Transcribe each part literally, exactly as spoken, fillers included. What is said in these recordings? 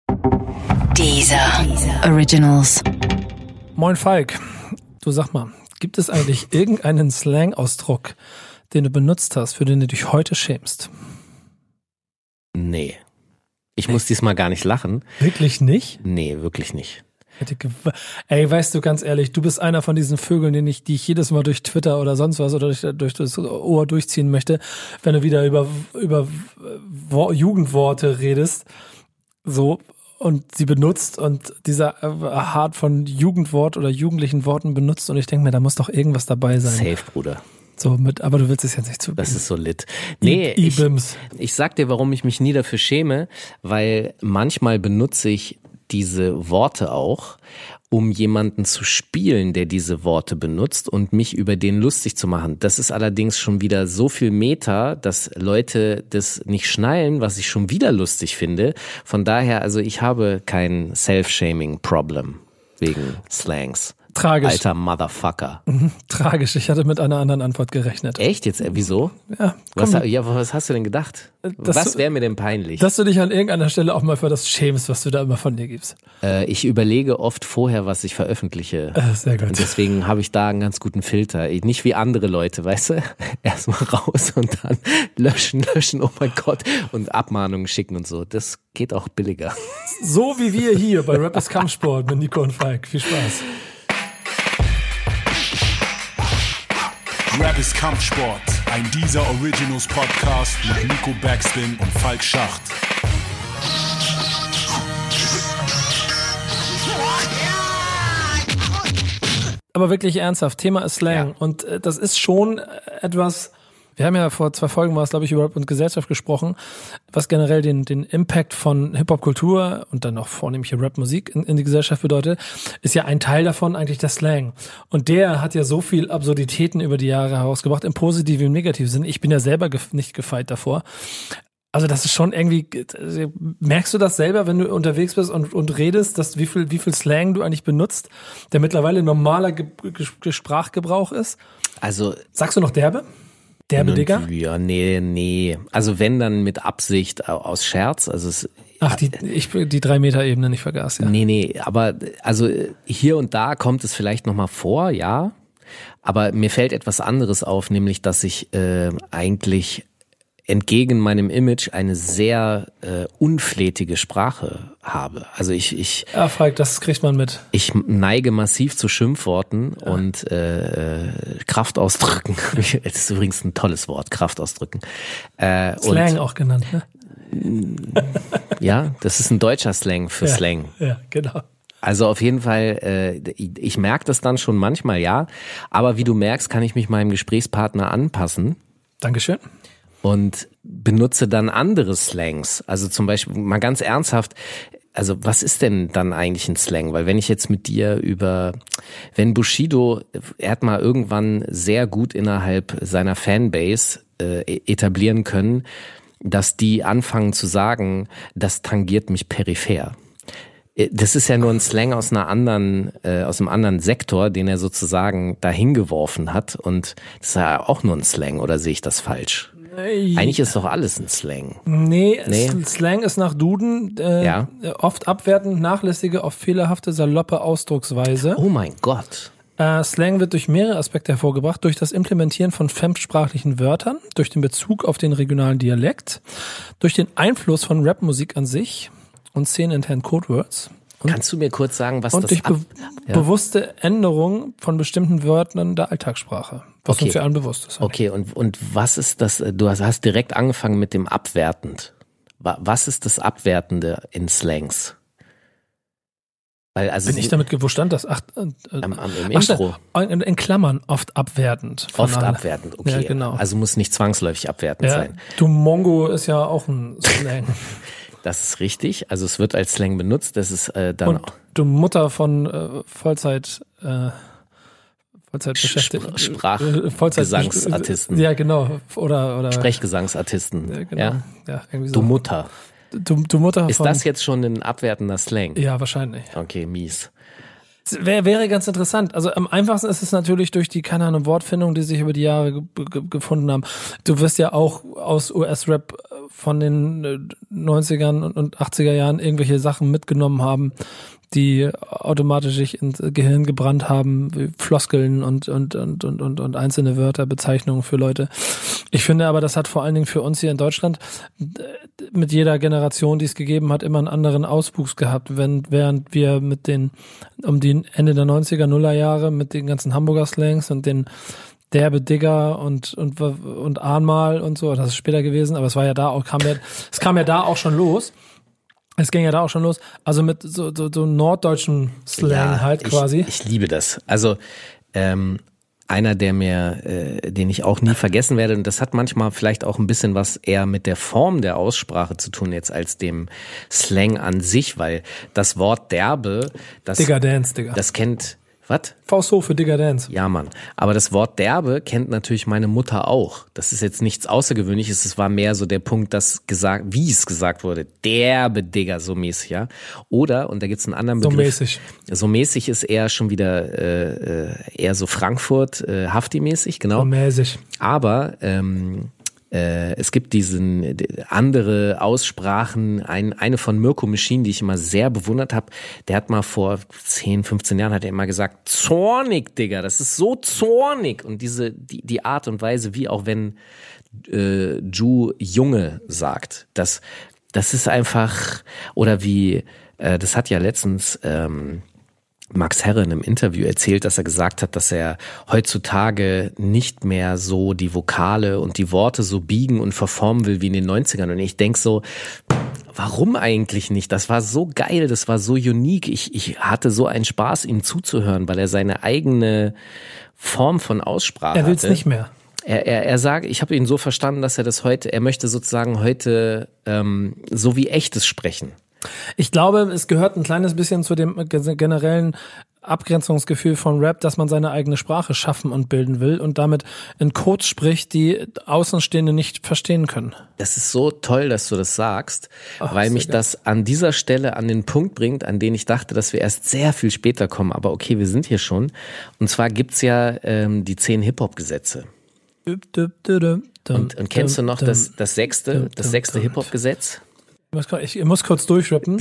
Deezer Originals. Moin Falk, du sag mal, gibt es eigentlich irgendeinen Slang-Ausdruck, den du benutzt hast, für den du dich heute schämst? Nee. Ich muss diesmal gar nicht lachen. Wirklich nicht? Nee, wirklich nicht. Ey, weißt du, ganz ehrlich, du bist einer von diesen Vögeln, den ich, die ich jedes Mal durch Twitter oder sonst was oder durch, durch das Ohr durchziehen möchte, wenn du wieder über, über Jugendworte redest, so, und sie benutzt und dieser Art von Jugendwort oder jugendlichen Worten benutzt, und ich denke mir, da muss doch irgendwas dabei sein. Safe, Bruder. So mit, aber du willst es jetzt nicht zugeben. Das ist so lit. Nee, I- ich, I-Bims. ich sag dir, warum ich mich nie dafür schäme, weil manchmal benutze ich diese Worte auch, um jemanden zu spielen, der diese Worte benutzt und mich über den lustig zu machen. Das ist allerdings schon wieder so viel Meta, dass Leute das nicht schnallen, was ich schon wieder lustig finde. Von daher, also ich habe kein Self-Shaming-Problem wegen Slangs. Tragisch. Alter Motherfucker. Mhm, tragisch, ich hatte mit einer anderen Antwort gerechnet. Echt jetzt? Äh, wieso? Ja, Was, komm, ja, was hast du denn gedacht? Das- Was wäre mir denn peinlich? dass du dich an irgendeiner Stelle auch mal für das schämst, was du da immer von dir gibst. Äh, ich überlege oft vorher, was ich veröffentliche. Äh, sehr gut. Und deswegen habe ich da einen ganz guten Filter. Ich- Nicht wie andere Leute, weißt du? Erstmal raus und dann löschen, löschen, oh mein Gott. Und Abmahnungen schicken und so. Das geht auch billiger. So wie wir hier bei Rappers Kampfsport mit Nico und Falk. Viel Spaß. Rap ist Kampfsport, ein Deezer Originals Podcast mit Nico Backspin und Falk Schacht. Aber wirklich ernsthaft, Thema ist Slang. Ja. Und äh, das ist schon äh, etwas, wir haben ja vor zwei Folgen war es, glaube ich, über Rap und Gesellschaft gesprochen, was generell den, den Impact von Hip-Hop-Kultur und dann auch vornehmlich Rap-Musik in, in die Gesellschaft bedeutet, ist ja ein Teil davon eigentlich der Slang. Und der hat ja so viel Absurditäten über die Jahre herausgebracht, im positiven wie im negativen Sinn. Ich bin ja selber gef- nicht gefeit davor. Also das ist schon irgendwie, merkst du das selber, wenn du unterwegs bist und, und redest, dass wie viel, wie viel Slang du eigentlich benutzt, der mittlerweile normaler Ge- Ge- Sprachgebrauch ist? Also, Sagst du noch derbe? Derbe, Digga? ja, nee, nee. Also wenn dann mit Absicht au- aus Scherz. Also es, Ach, die, ich, die drei Meter Ebene nicht vergaß, ja. nee, nee. Aber also hier und da kommt es vielleicht nochmal vor, ja. Aber mir fällt etwas anderes auf, nämlich, dass ich äh, eigentlich entgegen meinem Image eine sehr äh, unflätige Sprache habe. Also ich ich Ja, Falk, das kriegt man mit. ich neige massiv zu Schimpfworten ja. und äh, äh, Kraftausdrücken. Das ist übrigens ein tolles Wort, Kraftausdrücken. Äh, Slang und, auch genannt, ne? Ja, das ist ein deutscher Slang für Ja, Slang. ja, genau. Also auf jeden Fall, äh, ich, ich merke das dann schon manchmal, ja. Aber wie du merkst, kann ich mich meinem Gesprächspartner anpassen. Dankeschön. Und benutze dann andere Slangs. Also zum Beispiel mal ganz ernsthaft, also was ist denn dann eigentlich ein Slang? Weil wenn ich jetzt mit dir über, wenn Bushido, er hat mal irgendwann sehr gut innerhalb seiner Fanbase äh, etablieren können, dass die anfangen zu sagen, das tangiert mich peripher. Das ist ja nur ein Slang aus einer anderen, äh, aus einem anderen Sektor, den er sozusagen dahin geworfen hat. Und das ist ja auch nur ein Slang, oder sehe ich das falsch? Eigentlich ist doch alles ein Slang. Nee, Nee. Slang ist nach Duden äh, Ja. oft abwertend, nachlässige, oft fehlerhafte, saloppe Ausdrucksweise. Oh mein Gott. Äh, Slang wird durch mehrere Aspekte hervorgebracht, durch das Implementieren von fremdsprachlichen Wörtern, durch den Bezug auf den regionalen Dialekt, durch den Einfluss von Rapmusik an sich und szeneninternen Codewords. Und, Kannst du mir kurz sagen, was und das durch be ab- ja. bewusste Änderung von bestimmten Wörtern der Alltagssprache, was Okay. uns ja allen bewusst ist. Okay, und, und was ist das, du hast, hast direkt angefangen mit dem abwertend. Wa- Was ist das Abwertende in Slangs? Weil also Bin ich damit, wo stand das? Ach, äh, am, am, im ach, Intro in, in Klammern, oft abwertend. oft Von- abwertend, okay. Ja, genau. Also muss nicht zwangsläufig abwertend Ja, sein. du Mongo ist ja auch ein Slang. Das ist richtig, also es wird als Slang benutzt, das ist äh, dann Und du Mutter von äh, Vollzeit, äh, Vollzeit beschäftigt. Sprach- äh, Vollzeit Gesangsartisten. Ja, genau. Oder, oder. Sprechgesangsartisten. Ja, genau. Ja? Ja, irgendwie so. Du Mutter. Du, du Mutter Ist von. das jetzt schon ein abwertender Slang? Ja, wahrscheinlich. Okay, mies. Wäre wäre ganz interessant. Also am einfachsten ist es natürlich durch die, keine Ahnung, Wortfindung, die sich über die Jahre ge ge gefunden haben. Du wirst ja auch aus U S-Rap von den neunzigern und achtziger Jahren irgendwelche Sachen mitgenommen haben, die automatisch sich ins Gehirn gebrannt haben, wie Floskeln und, und, und, und, und, und einzelne Wörter, Bezeichnungen für Leute. Ich finde aber, das hat vor allen Dingen für uns hier in Deutschland mit jeder Generation, die es gegeben hat, immer einen anderen Auswuchs gehabt. Wenn, während wir mit den, um die Ende der neunziger, Nuller Jahre mit den ganzen Hamburger Slangs und den derbe Digger und, und, und Ahnmal und so, das ist später gewesen, aber es war ja da auch, kam ja, es kam ja da auch schon los. Es ging ja da auch schon los. Also mit so, so, so norddeutschen Slang ja, halt quasi. Ich, ich liebe das. Also ähm, einer, der mir, äh, den ich auch nie vergessen werde, und das hat manchmal vielleicht auch ein bisschen was eher mit der Form der Aussprache zu tun jetzt als dem Slang an sich, weil das Wort derbe, das, Digger Dance, Digga. Das kennt, was? Faust hoch für Digger Dance. Ja, Mann. Aber das Wort derbe kennt natürlich meine Mutter auch. Das ist jetzt nichts Außergewöhnliches. Es war mehr so der Punkt, dass gesagt, wie es gesagt wurde. Derbe Digger, so mäßig, ja. Oder, und da gibt's einen anderen Begriff. So mäßig. So mäßig ist eher schon wieder äh, eher so Frankfurt, äh, Hafti-mäßig, genau. So mäßig. Aber ähm, Äh, es gibt diesen andere Aussprachen, ein, eine von Mirko Machine, die ich immer sehr bewundert habe, der hat mal vor zehn, fünfzehn Jahren hat er immer gesagt, zornig, Digga, das ist so zornig. Und diese die, die Art und Weise, wie auch wenn äh, Ju Junge sagt, das, das ist einfach, oder wie, äh, das hat ja letztens ähm, Max Herre in einem Interview erzählt, dass er gesagt hat, dass er heutzutage nicht mehr so die Vokale und die Worte so biegen und verformen will wie in den neunzigern. Und ich denk so, warum eigentlich nicht? Das war so geil, das war so unique. Ich, ich hatte so einen Spaß, ihm zuzuhören, weil er seine eigene Form von Aussprache hatte. Er will's nicht mehr. Er, er, er sagt, ich habe ihn so verstanden, dass er das heute, er möchte sozusagen heute ähm, so wie echtes sprechen. Ich glaube, es gehört ein kleines bisschen zu dem generellen Abgrenzungsgefühl von Rap, dass man seine eigene Sprache schaffen und bilden will und damit in Codes spricht, die Außenstehende nicht verstehen können. Das ist so toll, dass du das sagst, Ach, weil mich geil. das an dieser Stelle an den Punkt bringt, an den ich dachte, dass wir erst sehr viel später kommen. Aber okay, wir sind hier schon. Und zwar gibt's ja ähm, die zehn Hip-Hop-Gesetze. Und, und kennst du noch das, das sechste, das sechste Hip-Hop-Gesetz? Ich muss kurz durchrappen.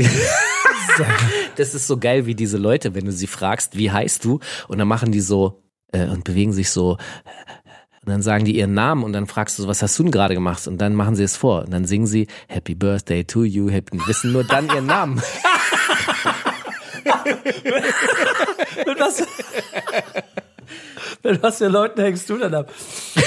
Das ist so geil, wie diese Leute, wenn du sie fragst, wie heißt du? Und dann machen die so äh, und bewegen sich so. Und dann sagen die ihren Namen und dann fragst du, was hast du denn gerade gemacht? Und dann machen sie es vor. Und dann singen sie Happy Birthday to you, happy, und wissen nur dann ihren Namen. mit, was, mit was für Leuten hängst du denn ab?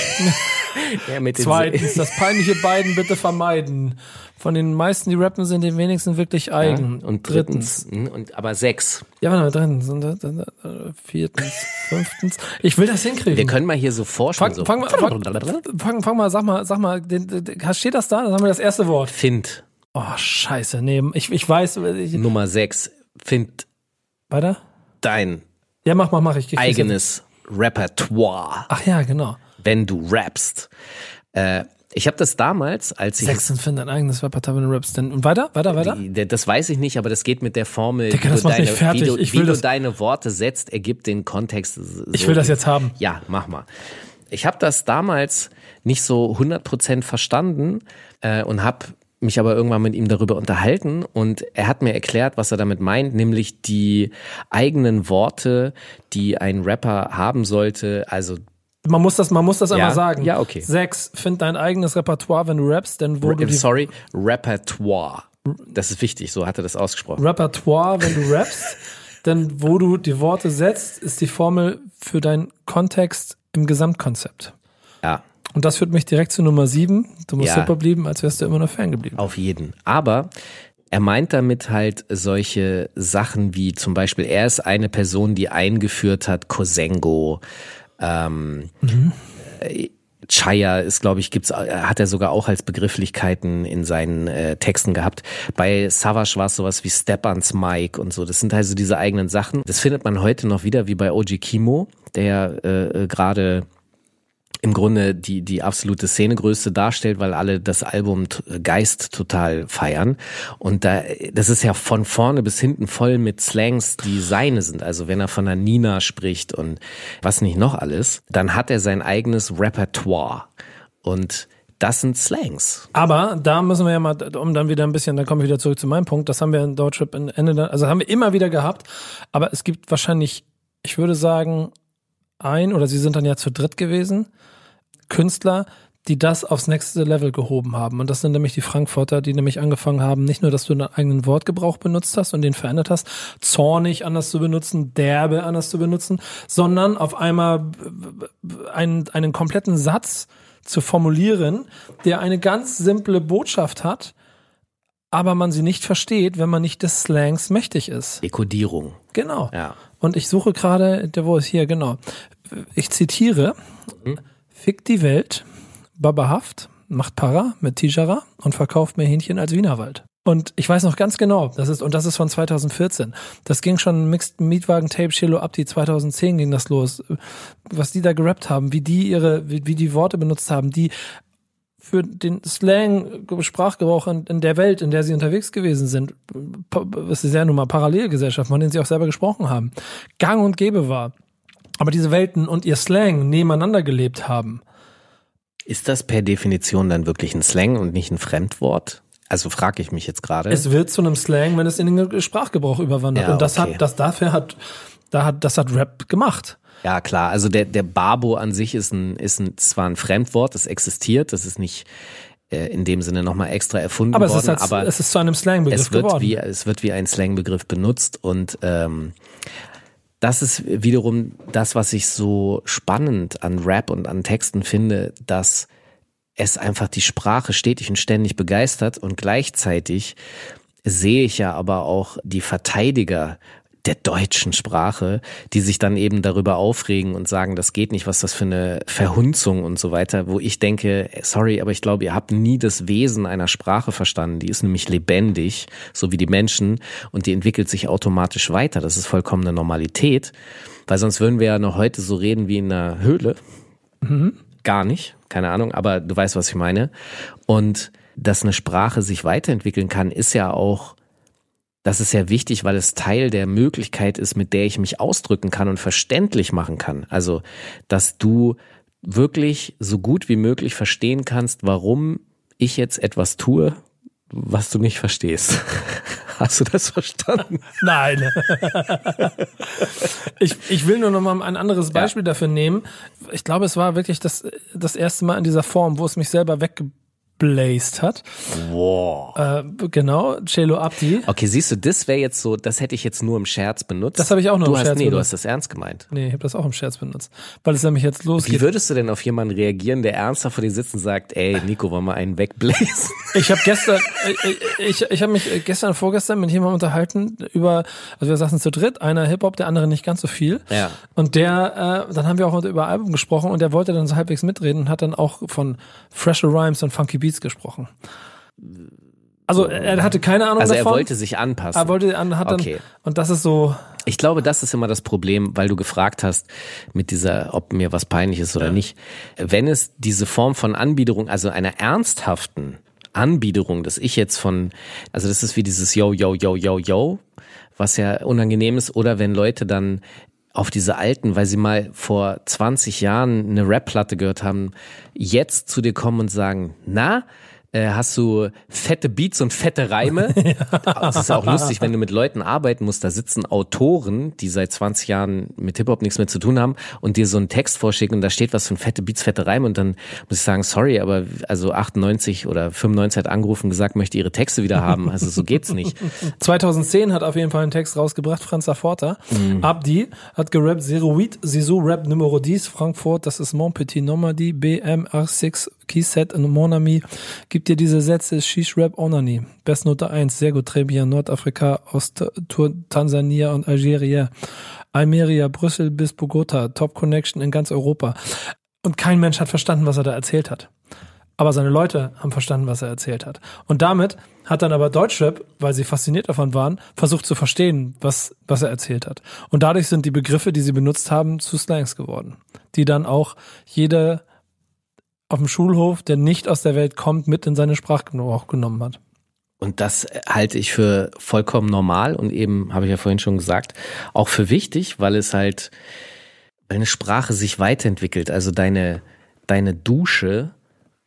Ja, mit den Zweitens, das peinliche Beiden bitte vermeiden. Von den meisten, die rappen, sind den wenigsten wirklich eigen. Ja, und drittens, und aber sechs. Ja, warte mal, drittens, viertens, fünftens. Ich will das hinkriegen. Wir können mal hier so vorstellen. Fang, so. fang, mal, fang, fang, fang mal, sag mal, sag mal, den, den, steht das da? Dann haben wir das erste Wort. Find. Oh, scheiße, nee, ich, ich weiß. Ich, Nummer sechs. Find. Weiter? Dein. Ja, mach, mach, mach. Ich, ich eigenes Repertoire. Ach ja, genau. Wenn du rappst. Äh, ich habe das damals, als ich... Sechstens find dein eigenes Repertoire, wenn du rappst. Und weiter, weiter, weiter? Die, das weiß ich nicht, aber das geht mit der Formel, Digga, wie, das du macht deine, mich fertig. wie, du, Ich wie will du das- deine Worte setzt, ergibt den Kontext. So. Ich will das jetzt haben. Ja, mach mal. Ich habe das damals nicht so hundert Prozent verstanden äh, und habe mich aber irgendwann mit ihm darüber unterhalten und er hat mir erklärt, was er damit meint, nämlich die eigenen Worte, die ein Rapper haben sollte, also Man muss das, man muss das Ja, einmal sagen. ja, okay. Sechs, find dein eigenes Repertoire, wenn du rappst, denn wo du die sorry, Repertoire. Das ist wichtig, so hat er das ausgesprochen. Repertoire, wenn du rappst, denn wo du die Worte setzt, ist die Formel für deinen Kontext im Gesamtkonzept. Ja. Und das führt mich direkt zu Nummer sieben. Du musst Ja. Hip-Hop lieben, als wärst du immer noch Fan geblieben. Auf jeden. Aber er meint damit halt solche Sachen wie zum Beispiel, er ist eine Person, die eingeführt hat, Kosengo, ähm, Mhm. äh, Chaya ist, glaube ich, gibt's, hat er sogar auch als Begrifflichkeiten in seinen äh, Texten gehabt. Bei Savage war es sowas wie Step-Ans Mike und so. Das sind also diese eigenen Sachen. Das findet man heute noch wieder, wie bei O G Kimo, der äh, gerade im Grunde die die absolute Szenegröße darstellt, weil alle das Album t- Geist total feiern. Und da das ist ja von vorne bis hinten voll mit Slangs, die seine sind. Also wenn er von der Nina spricht und was nicht noch alles, dann hat er sein eigenes Repertoire. Und das sind Slangs. Aber da müssen wir ja mal, um dann wieder ein bisschen, dann komme ich wieder zurück zu meinem Punkt, das haben wir in Deutschrap Ende, also haben wir immer wieder gehabt, aber es gibt wahrscheinlich, ich würde sagen, ein, oder sie sind dann ja zu dritt gewesen, Künstler, die das aufs nächste Level gehoben haben. Und das sind nämlich die Frankfurter, die nämlich angefangen haben, nicht nur, dass du einen eigenen Wortgebrauch benutzt hast und den verändert hast, zornig anders zu benutzen, derbe anders zu benutzen, sondern auf einmal einen, einen kompletten Satz zu formulieren, der eine ganz simple Botschaft hat, aber man sie nicht versteht, wenn man nicht des Slangs mächtig ist. Dekodierung. Genau. Ja. Und ich suche gerade, der wo ist hier, genau. Ich zitiere, mhm. Fick die Welt, Baba Haft, macht Para mit Tijara und verkauft mir Hähnchen als Wienerwald. Und ich weiß noch ganz genau, das ist, und das ist von zwanzig vierzehn. Das ging schon Mixed Mietwagen Tape Chelo Abdi, zwanzig zehn ging das los. Was die da gerappt haben, wie die ihre, wie, wie die Worte benutzt haben, die für den Slang, Sprachgebrauch in, in der Welt, in der sie unterwegs gewesen sind, es ist ja nun mal Parallelgesellschaft, von denen sie auch selber gesprochen haben, gang und gäbe war. Aber diese Welten und ihr Slang nebeneinander gelebt haben. Ist das per Definition dann wirklich ein Slang und nicht ein Fremdwort? Also frage ich mich jetzt gerade. Es wird zu einem Slang, wenn es in den Sprachgebrauch überwandert. Ja, und das okay. hat, das dafür hat, da hat, das hat Rap gemacht. Ja, klar. Also der, der Babo an sich ist ein, ist ein, zwar ein Fremdwort, das existiert, das ist nicht äh, in dem Sinne nochmal extra erfunden aber worden. Es ist als, aber es ist zu einem Slangbegriff es wird geworden. Wie, es wird wie ein Slangbegriff benutzt und ähm, das ist wiederum das, was ich so spannend an Rap und an Texten finde, dass es einfach die Sprache stetig und ständig begeistert und gleichzeitig sehe ich ja aber auch die Verteidiger der deutschen Sprache, die sich dann eben darüber aufregen und sagen, das geht nicht, was das für eine Verhunzung und so weiter, wo ich denke, sorry, aber ich glaube, ihr habt nie das Wesen einer Sprache verstanden. Die ist nämlich lebendig, so wie die Menschen, und die entwickelt sich automatisch weiter. Das ist vollkommene Normalität, weil sonst würden wir ja noch heute so reden wie in einer Höhle. Mhm. Gar nicht, keine Ahnung, aber du weißt, was ich meine. Und dass eine Sprache sich weiterentwickeln kann, ist ja auch, das ist ja wichtig, weil es Teil der Möglichkeit ist, mit der ich mich ausdrücken kann und verständlich machen kann. Also, dass du wirklich so gut wie möglich verstehen kannst, warum ich jetzt etwas tue, was du nicht verstehst. Hast du das verstanden? Nein. ich, ich will nur noch mal ein anderes Beispiel ja. dafür nehmen. Ich glaube, es war wirklich das, das erste Mal in dieser Form, wo es mich selber weggeblazt hat. Wow. Äh, genau, Chelo Abdi. Okay, siehst du, das wäre jetzt so, das hätte ich jetzt nur im Scherz benutzt. Das habe ich auch nur du im hast, Scherz nee, benutzt. Du hast das ernst gemeint. Nee, ich habe das auch im Scherz benutzt. Weil es nämlich jetzt losgeht. Wie würdest du denn auf jemanden reagieren, der ernsthaft vor dir sitzt und sagt, ey, Nico, wollen wir einen wegblazen? Ich habe gestern, ich, ich, ich habe mich gestern, vorgestern mit jemandem unterhalten über, also wir saßen zu dritt, einer Hip-Hop, der andere nicht ganz so viel. Ja. Und der, äh, dann haben wir auch über Album gesprochen und der wollte dann so halbwegs mitreden und hat dann auch von Fresher Rhymes und Funky Beats gesprochen. Also er hatte keine Ahnung also davon. Also er wollte sich anpassen. Er wollte, hat dann, okay. Und das ist so. Ich glaube, das ist immer das Problem, weil du gefragt hast, mit dieser, ob mir was peinlich ist oder ja. nicht. Wenn es diese Form von Anbiederung, also einer ernsthaften Anbiederung, dass ich jetzt von, also das ist wie dieses Yo, Yo, Yo, Yo, Yo, was ja unangenehm ist, oder wenn Leute dann auf diese alten, weil sie mal vor zwanzig Jahren eine Rap-Platte gehört haben, jetzt zu dir kommen und sagen, na, hast du fette Beats und fette Reime. Ja. Es ist auch lustig, wenn du mit Leuten arbeiten musst, da sitzen Autoren, die seit zwanzig Jahren mit Hip-Hop nichts mehr zu tun haben und dir so einen Text vorschicken und da steht was von fette Beats, fette Reime und dann muss ich sagen, sorry, aber also achtundneunzig oder fünfundneunzig hat angerufen und gesagt, möchte ihre Texte wieder haben. Also so geht's nicht. zweitausendzehn hat auf jeden Fall einen Text rausgebracht, Franz Laforta. Mhm. Abdi hat gerappt, Zero Weed, Zizou Rap Numero dix, Frankfurt, das ist Mon Petit Nomadi, B M R sechs, Keyset und Mon Ami. Gibt dir diese Sätze, Shish Rap Onani. Bestnote eins, sehr gut, très bien, Nordafrika, Ost, Tansania und Algeria. Almeria, Brüssel bis Bogota, Top Connection in ganz Europa. Und kein Mensch hat verstanden, was er da erzählt hat. Aber seine Leute haben verstanden, was er erzählt hat. Und damit hat dann aber Deutschrap, weil sie fasziniert davon waren, versucht zu verstehen, was, was er erzählt hat. Und dadurch sind die Begriffe, die sie benutzt haben, zu Slangs geworden. Die dann auch jeder auf dem Schulhof, der nicht aus der Welt kommt, mit in seine Sprachgebrauch genommen hat. Und das halte ich für vollkommen normal und eben, habe ich ja vorhin schon gesagt, auch für wichtig, weil es halt, weil eine Sprache sich weiterentwickelt. Also deine, deine Dusche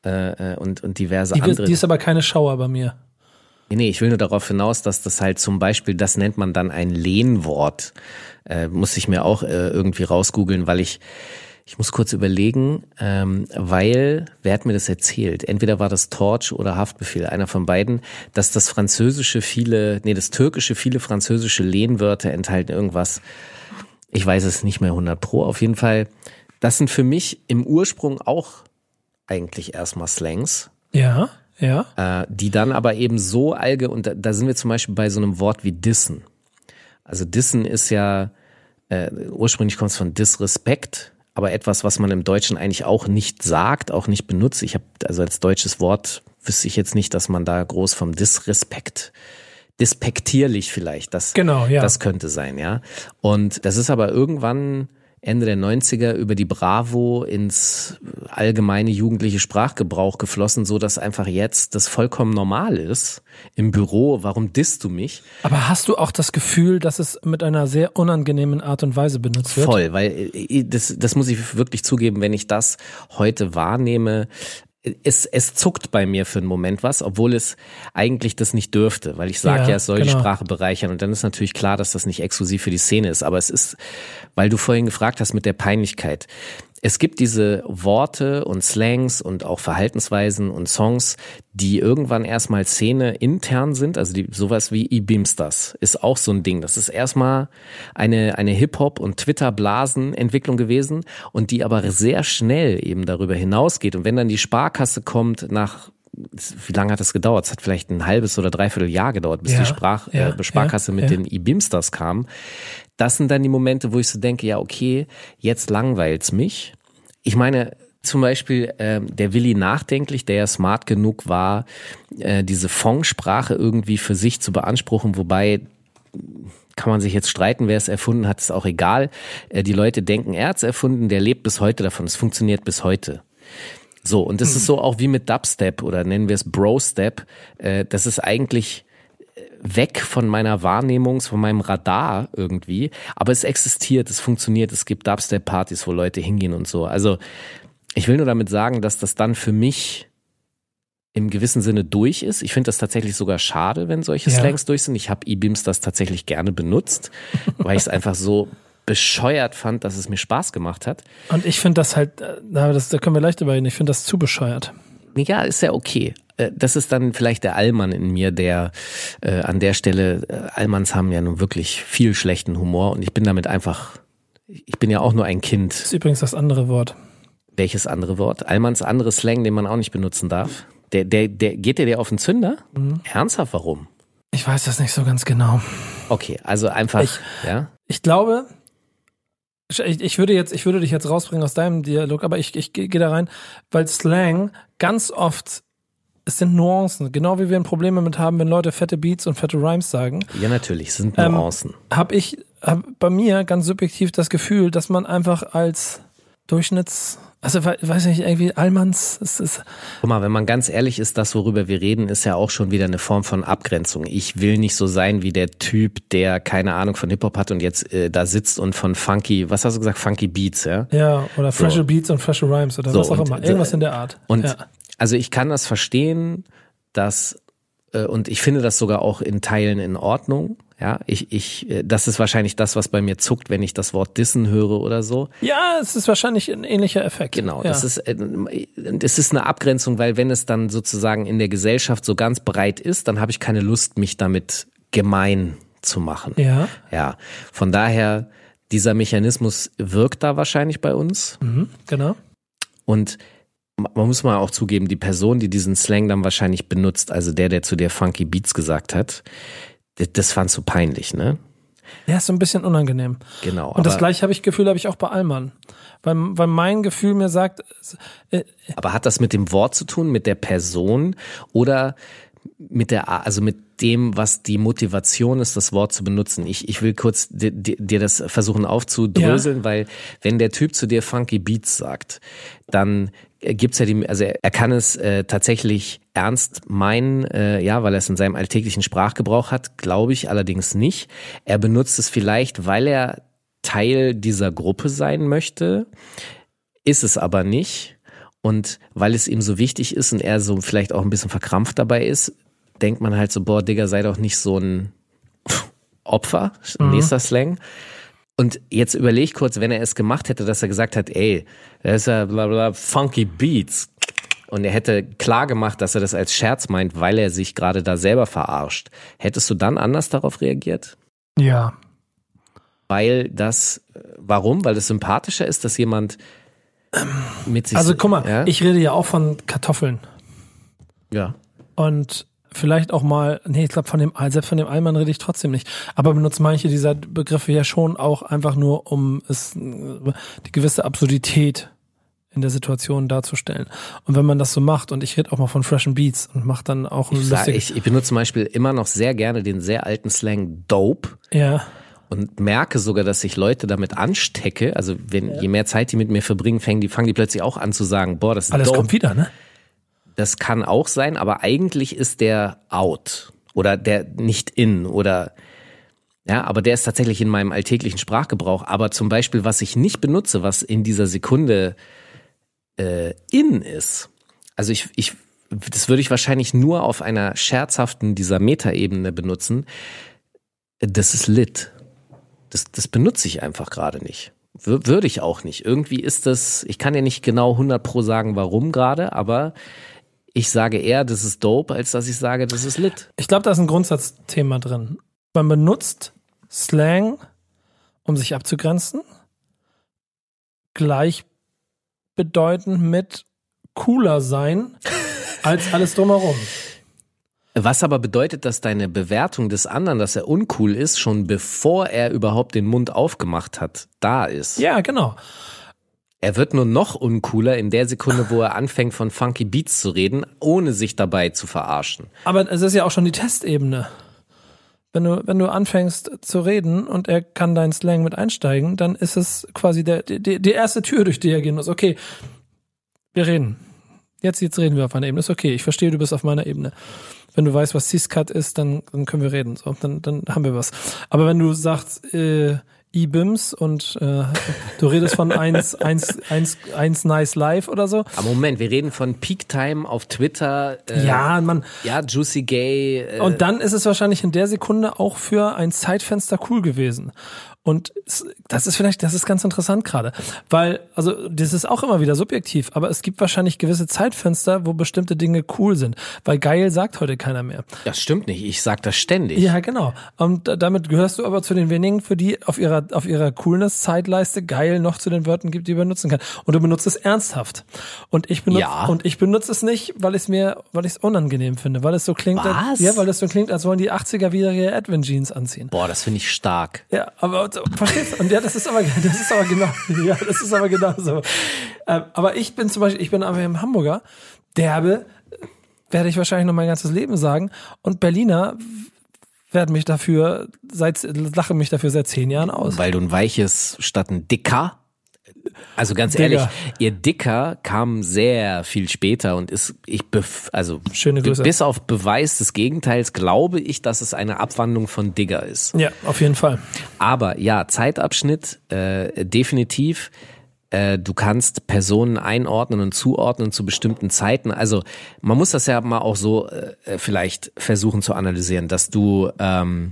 äh, und, und diverse die, andere. Die ist aber keine Schauer bei mir. Nee, ich will nur darauf hinaus, dass das halt zum Beispiel, das nennt man dann ein Lehnwort. Äh, muss ich mir auch äh, irgendwie rausgoogeln, weil ich, ich muss kurz überlegen, ähm, weil, wer hat mir das erzählt? Entweder war das Torch oder Haftbefehl, einer von beiden, dass das Französische viele, nee, das Türkische viele französische Lehnwörter enthalten, irgendwas. Ich weiß es nicht mehr hundert pro. Auf jeden Fall, das sind für mich im Ursprung auch eigentlich erstmal Slangs. Ja. Ja. Äh, die dann aber eben so allge, und da, da sind wir zum Beispiel bei so einem Wort wie dissen. Also dissen ist ja, äh, ursprünglich kommt es von Disrespect, aber etwas, was man im Deutschen eigentlich auch nicht sagt, auch nicht benutzt. Ich habe, also als deutsches Wort wüsste ich jetzt nicht, dass man da groß vom Disrespect, despektierlich vielleicht, das, genau, ja. das könnte sein, ja. Und das ist aber irgendwann Ende der neunziger über die Bravo ins allgemeine jugendliche Sprachgebrauch geflossen, so dass einfach jetzt das vollkommen normal ist. Im Büro, warum disst du mich? Aber hast du auch das Gefühl, dass es mit einer sehr unangenehmen Art und Weise benutzt wird? Voll, weil das, das muss ich wirklich zugeben, wenn ich das heute wahrnehme, Es, es zuckt bei mir für einen Moment was, obwohl es eigentlich das nicht dürfte, weil ich sage ja, ja, es soll genau. die Sprache bereichern und dann ist natürlich klar, dass das nicht exklusiv für die Szene ist, aber es ist, weil du vorhin gefragt hast mit der Peinlichkeit. Es gibt diese Worte und Slangs und auch Verhaltensweisen und Songs, die irgendwann erstmal Szene intern sind, also die, sowas wie I-Beamsters ist auch so ein Ding. Das ist erstmal eine, eine Hip-Hop- und Twitter-Blasen-Entwicklung gewesen und die aber sehr schnell eben darüber hinausgeht. Und wenn dann die Sparkasse kommt nach, wie lange hat das gedauert? Es hat vielleicht ein halbes oder dreiviertel Jahr gedauert, bis ja, die Sprach, ja, äh, Sparkasse ja, mit ja. den I-Beamsters kam. Das sind dann die Momente, wo ich so denke, ja okay, jetzt langweilt's mich. Ich meine, zum Beispiel äh, der Willi Nachdenklich, der ja smart genug war, äh, diese Fong-Sprache irgendwie für sich zu beanspruchen, wobei kann man sich jetzt streiten, wer es erfunden hat, ist auch egal. Äh, die Leute denken, er hat's erfunden, der lebt bis heute davon, es funktioniert bis heute. So, und das hm. ist so auch wie mit Dubstep oder nennen wir es Bro-Step, äh, das ist eigentlich weg von meiner Wahrnehmung, von meinem Radar irgendwie, aber es existiert, es funktioniert, es gibt Dubstep-Partys, wo Leute hingehen und so. Also ich will nur damit sagen, dass das dann für mich im gewissen Sinne durch ist. Ich finde das tatsächlich sogar schade, wenn solche ja. Slangs durch sind. Ich habe I-Beamsters tatsächlich gerne benutzt, weil ich es einfach so bescheuert fand, dass es mir Spaß gemacht hat. Und ich finde das halt, das, da können wir leicht überreden, ich finde das zu bescheuert. Ja, ist ja okay. Das ist dann vielleicht der Allmann in mir, der äh, an der Stelle, äh, Allmanns haben ja nun wirklich viel schlechten Humor und ich bin damit einfach, ich bin ja auch nur ein Kind. Das ist übrigens das andere Wort. Welches andere Wort? Allmanns andere Slang, den man auch nicht benutzen darf. Der, der, der, geht der dir auf den Zünder? Mhm. Ernsthaft, warum? Ich weiß das nicht so ganz genau. Okay, also einfach, ich, ja. Ich glaube, ich, ich würde jetzt, ich würde dich jetzt rausbringen aus deinem Dialog, aber ich, ich gehe da rein, weil Slang ganz oft, es sind Nuancen, genau wie wir ein Problem damit haben, wenn Leute fette Beats und fette Rhymes sagen. Ja, natürlich, es sind Nuancen. Ähm, habe ich hab bei mir ganz subjektiv das Gefühl, dass man einfach als Durchschnitts, also weiß nicht, irgendwie Allmanns, es ist. Guck mal, wenn man ganz ehrlich ist, das, worüber wir reden, ist ja auch schon wieder eine Form von Abgrenzung. Ich will nicht so sein wie der Typ, der keine Ahnung von Hip-Hop hat und jetzt äh, da sitzt und von funky, was hast du gesagt, funky Beats, ja? Ja, oder freshe so. Beats und freshe Rhymes oder so, was auch immer, irgendwas in der Art. Und ja. Also ich kann das verstehen, dass äh, und ich finde das sogar auch in Teilen in Ordnung. Ja, ich, ich, das ist wahrscheinlich das, was bei mir zuckt, wenn ich das Wort dissen höre oder so. Ja, es ist wahrscheinlich ein ähnlicher Effekt. Genau, ja. das ist, es ist eine Abgrenzung, weil wenn es dann sozusagen in der Gesellschaft so ganz breit ist, dann habe ich keine Lust, mich damit gemein zu machen. Ja. Ja, von daher, dieser Mechanismus wirkt da wahrscheinlich bei uns. Mhm, genau. Und man muss mal auch zugeben, die Person, die diesen Slang dann wahrscheinlich benutzt, also der, der zu dir Funky Beats gesagt hat, das fandst du peinlich, ne? Ja, ist so ein bisschen unangenehm. Genau. Und das gleiche habe ich Gefühl, habe ich auch bei Allmann. Weil, weil mein Gefühl mir sagt. Äh, aber hat das mit dem Wort zu tun, mit der Person oder mit der, also mit dem, was die Motivation ist, das Wort zu benutzen? Ich, ich will kurz dir, dir das versuchen aufzudröseln, ja. Weil wenn der Typ zu dir Funky Beats sagt, dann gibt's ja die, also er kann es äh, tatsächlich ernst meinen, äh, ja, weil er es in seinem alltäglichen Sprachgebrauch hat, glaube ich allerdings nicht. Er benutzt es vielleicht, weil er Teil dieser Gruppe sein möchte, ist es aber nicht. Und weil es ihm so wichtig ist und er so vielleicht auch ein bisschen verkrampft dabei ist, denkt man halt so, boah, Digga, sei doch nicht so ein Opfer, mhm. nächster Slang. Und jetzt überlege ich kurz, wenn er es gemacht hätte, dass er gesagt hat, ey, das ist ja bla bla funky Beats. Und er hätte klar gemacht, dass er das als Scherz meint, weil er sich gerade da selber verarscht. Hättest du dann anders darauf reagiert? Ja. Weil das, warum? Weil es sympathischer ist, dass jemand mit sich... Also guck mal, ja? ich rede ja auch von Kartoffeln. Ja. Und vielleicht auch mal, nee, ich glaube, von dem, selbst von dem Allmann rede ich trotzdem nicht. Aber benutzt manche dieser Begriffe ja schon auch einfach nur, um es, die gewisse Absurdität in der Situation darzustellen. Und wenn man das so macht, und ich rede auch mal von Freshen Beats und mache dann auch ein ich, sag, ich, ich benutze zum Beispiel immer noch sehr gerne den sehr alten Slang Dope. Ja. Und merke sogar, dass ich Leute damit anstecke. Also wenn ja. je mehr Zeit die mit mir verbringen, fangen die, fangen die plötzlich auch an zu sagen, boah, das ist Alles dope. kommt wieder, ne? Das kann auch sein, aber eigentlich ist der out oder der nicht in oder ja, aber der ist tatsächlich in meinem alltäglichen Sprachgebrauch. Aber zum Beispiel, was ich nicht benutze, was in dieser Sekunde äh, in ist, also ich, ich, das würde ich wahrscheinlich nur auf einer scherzhaften dieser Metaebene benutzen. Das ist lit. Das, das benutze ich einfach gerade nicht. W- würde ich auch nicht. Irgendwie ist das, ich kann ja nicht genau hundert pro sagen, warum gerade, aber ich sage eher, das ist dope, als dass ich sage, das ist lit. Ich glaube, da ist ein Grundsatzthema drin. Man benutzt Slang, um sich abzugrenzen, gleichbedeutend mit cooler sein als alles drumherum. Was aber bedeutet, dass deine Bewertung des anderen, dass er uncool ist, schon bevor er überhaupt den Mund aufgemacht hat, da ist. Ja, genau. Er wird nur noch uncooler in der Sekunde, wo er anfängt, von Funky Beats zu reden, ohne sich dabei zu verarschen. Aber es ist ja auch schon die Testebene. Wenn du, wenn du anfängst zu reden und er kann deinen Slang mit einsteigen, dann ist es quasi der, die, die erste Tür, durch die er gehen muss. Okay, wir reden. Jetzt, jetzt reden wir auf einer Ebene. Ist okay, ich verstehe, du bist auf meiner Ebene. Wenn du weißt, was C-Scut ist, dann, dann können wir reden. So, dann, dann haben wir was. Aber wenn du sagst, äh, E-Bims und äh, du redest von eins, eins, eins, eins Nice Live oder so. Aber Moment, wir reden von Peak Time auf Twitter. Äh, ja, man. Ja, Juicy Gay. Äh, und dann ist es wahrscheinlich in der Sekunde auch für ein Zeitfenster cool gewesen. Und das ist vielleicht, das ist ganz interessant gerade, weil, also das ist auch immer wieder subjektiv, aber es gibt wahrscheinlich gewisse Zeitfenster, wo bestimmte Dinge cool sind, weil geil sagt heute keiner mehr. Das stimmt nicht, ich sag das ständig. Ja, genau. Und damit gehörst du aber zu den wenigen, für die auf ihrer auf ihrer Coolness-Zeitleiste geil noch zu den Wörtern gibt, die du benutzen kannst. Und du benutzt es ernsthaft. Und ich benutze ja. und ich benutze es nicht, weil ich es mir, weil ich es unangenehm finde, weil es so klingt, Was? ja, weil es so klingt, als wollen die achtziger wieder ihre Edwin Jeans anziehen. Boah, das finde ich stark. Ja, aber verstehst du? Und ja, das ist aber, das ist aber genau, ja, das ist aber genau so. Ähm, aber ich bin zum Beispiel, ich bin aber im Hamburger, derbe, werde ich wahrscheinlich noch mein ganzes Leben sagen. Und Berliner werden mich dafür, seit, lachen mich dafür seit zehn Jahren aus. Weil du ein weiches statt ein dicker. Also ganz Digger. ehrlich, ihr Dicker kam sehr viel später und ist, ich bef- also Schöne Grüße. bis auf Beweis des Gegenteils glaube ich, dass es eine Abwandlung von Digger ist. Ja, auf jeden Fall. Aber ja, Zeitabschnitt, äh, definitiv. Äh, du kannst Personen einordnen und zuordnen zu bestimmten Zeiten. Also man muss das ja mal auch so äh, vielleicht versuchen zu analysieren, dass du ähm,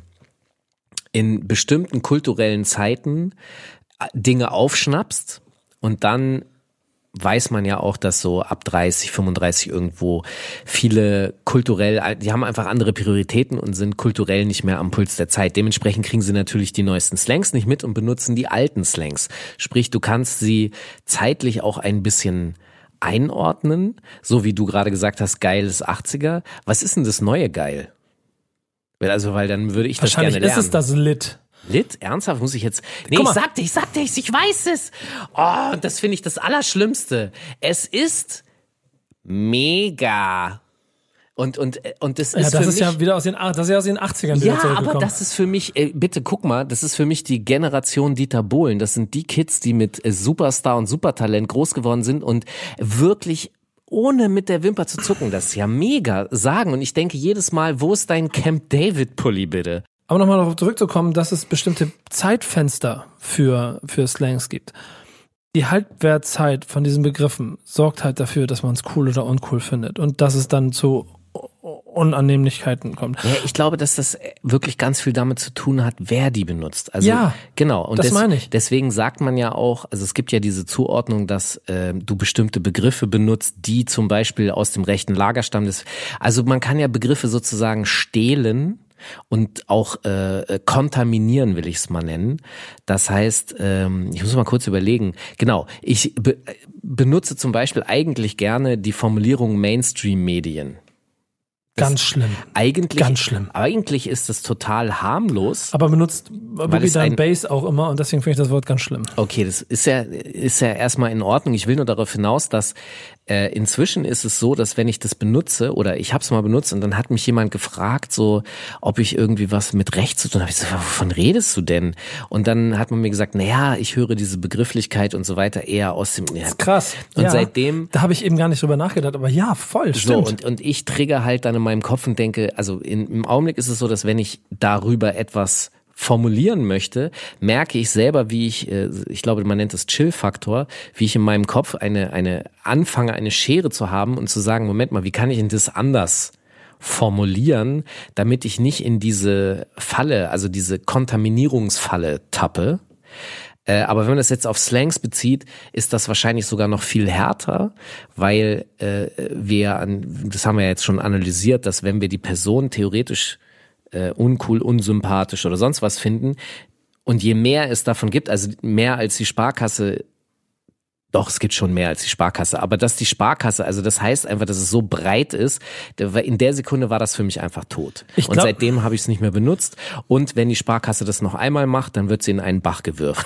in bestimmten kulturellen Zeiten Dinge aufschnappst und dann weiß man ja auch, dass so ab dreißig, fünfunddreißig irgendwo viele kulturell, die haben einfach andere Prioritäten und sind kulturell nicht mehr am Puls der Zeit. Dementsprechend kriegen sie natürlich die neuesten Slangs nicht mit und benutzen die alten Slangs. Sprich, du kannst sie zeitlich auch ein bisschen einordnen, so wie du gerade gesagt hast, geil ist achtziger. Was ist denn das neue Geil? Also, weil dann würde ich das gerne lernen. Wahrscheinlich ist es das Lit. Lit? Ernsthaft? Muss ich jetzt... Nee, ich sagte, ich sagte, ich, ich weiß es. Oh, das finde ich das Allerschlimmste. Es ist mega. Und, und, und das ist ja, das für ist mich... ja wieder aus den, das ist ja aus den achtzigern wieder Ja, aber das ist für mich, äh, bitte guck mal, das ist für mich die Generation Dieter Bohlen. Das sind die Kids, die mit äh, Superstar und Supertalent groß geworden sind und wirklich... ohne mit der Wimper zu zucken, das ist ja mega, sagen. Und ich denke jedes Mal, wo ist dein Camp David Pulli bitte? Aber nochmal darauf zurückzukommen, dass es bestimmte Zeitfenster für, für Slangs gibt. die Halbwertzeit von diesen Begriffen sorgt halt dafür, dass man es cool oder uncool findet und dass es dann zu Unannehmlichkeiten kommt. Ja, ich glaube, dass das wirklich ganz viel damit zu tun hat, wer die benutzt. Also, ja, genau. Und das des, meine ich. Deswegen sagt man ja auch, also es gibt ja diese Zuordnung, dass äh, du bestimmte Begriffe benutzt, die zum Beispiel aus dem rechten Lager stammen. Das, also man kann ja Begriffe sozusagen stehlen und auch äh, kontaminieren, will ich es mal nennen. Das heißt, ähm, ich muss mal kurz überlegen. Genau, ich be- benutze zum Beispiel eigentlich gerne die Formulierung Mainstream-Medien. Ganz schlimm. Eigentlich, Ganz schlimm. Eigentlich ist es total harmlos. Aber benutzt Boogie Down Bass auch immer und deswegen finde ich das Wort ganz schlimm. Okay, das ist ja, ist ja erstmal in Ordnung. Ich will nur darauf hinaus, dass äh, inzwischen ist es so, dass wenn ich das benutze oder ich habe es mal benutzt und dann hat mich jemand gefragt, so, ob ich irgendwie was mit Recht zu tun habe. Ich so, wovon redest du denn? Und dann hat man mir gesagt, naja, ich höre diese Begrifflichkeit und so weiter eher aus dem... Ja. Das ist krass. Und ja, seitdem... Da habe ich eben gar nicht drüber nachgedacht, aber ja, voll, stimmt. So, und, und ich trigger halt dann in meinem Kopf und denke, also in, im Augenblick ist es so, dass wenn ich darüber etwas formulieren möchte, merke ich selber, wie ich, ich glaube, man nennt das Chill-Faktor, wie ich in meinem Kopf eine, eine anfange, eine Schere zu haben und zu sagen, Moment mal, wie kann ich denn das anders formulieren, damit ich nicht in diese Falle, also diese Kontaminierungsfalle tappe. Äh, aber wenn man das jetzt auf Slangs bezieht, ist das wahrscheinlich sogar noch viel härter, weil äh, wir, an, das haben wir ja jetzt schon analysiert, dass wenn wir die Person theoretisch äh, uncool, unsympathisch oder sonst was finden und je mehr es davon gibt, also mehr als die Sparkasse, doch, es gibt schon mehr als die Sparkasse, aber dass die Sparkasse, also das heißt einfach, dass es so breit ist, in der Sekunde war das für mich einfach tot. Ich glaub, und seitdem habe ich es nicht mehr benutzt und wenn die Sparkasse das noch einmal macht, dann wird sie in einen Bach gewirft.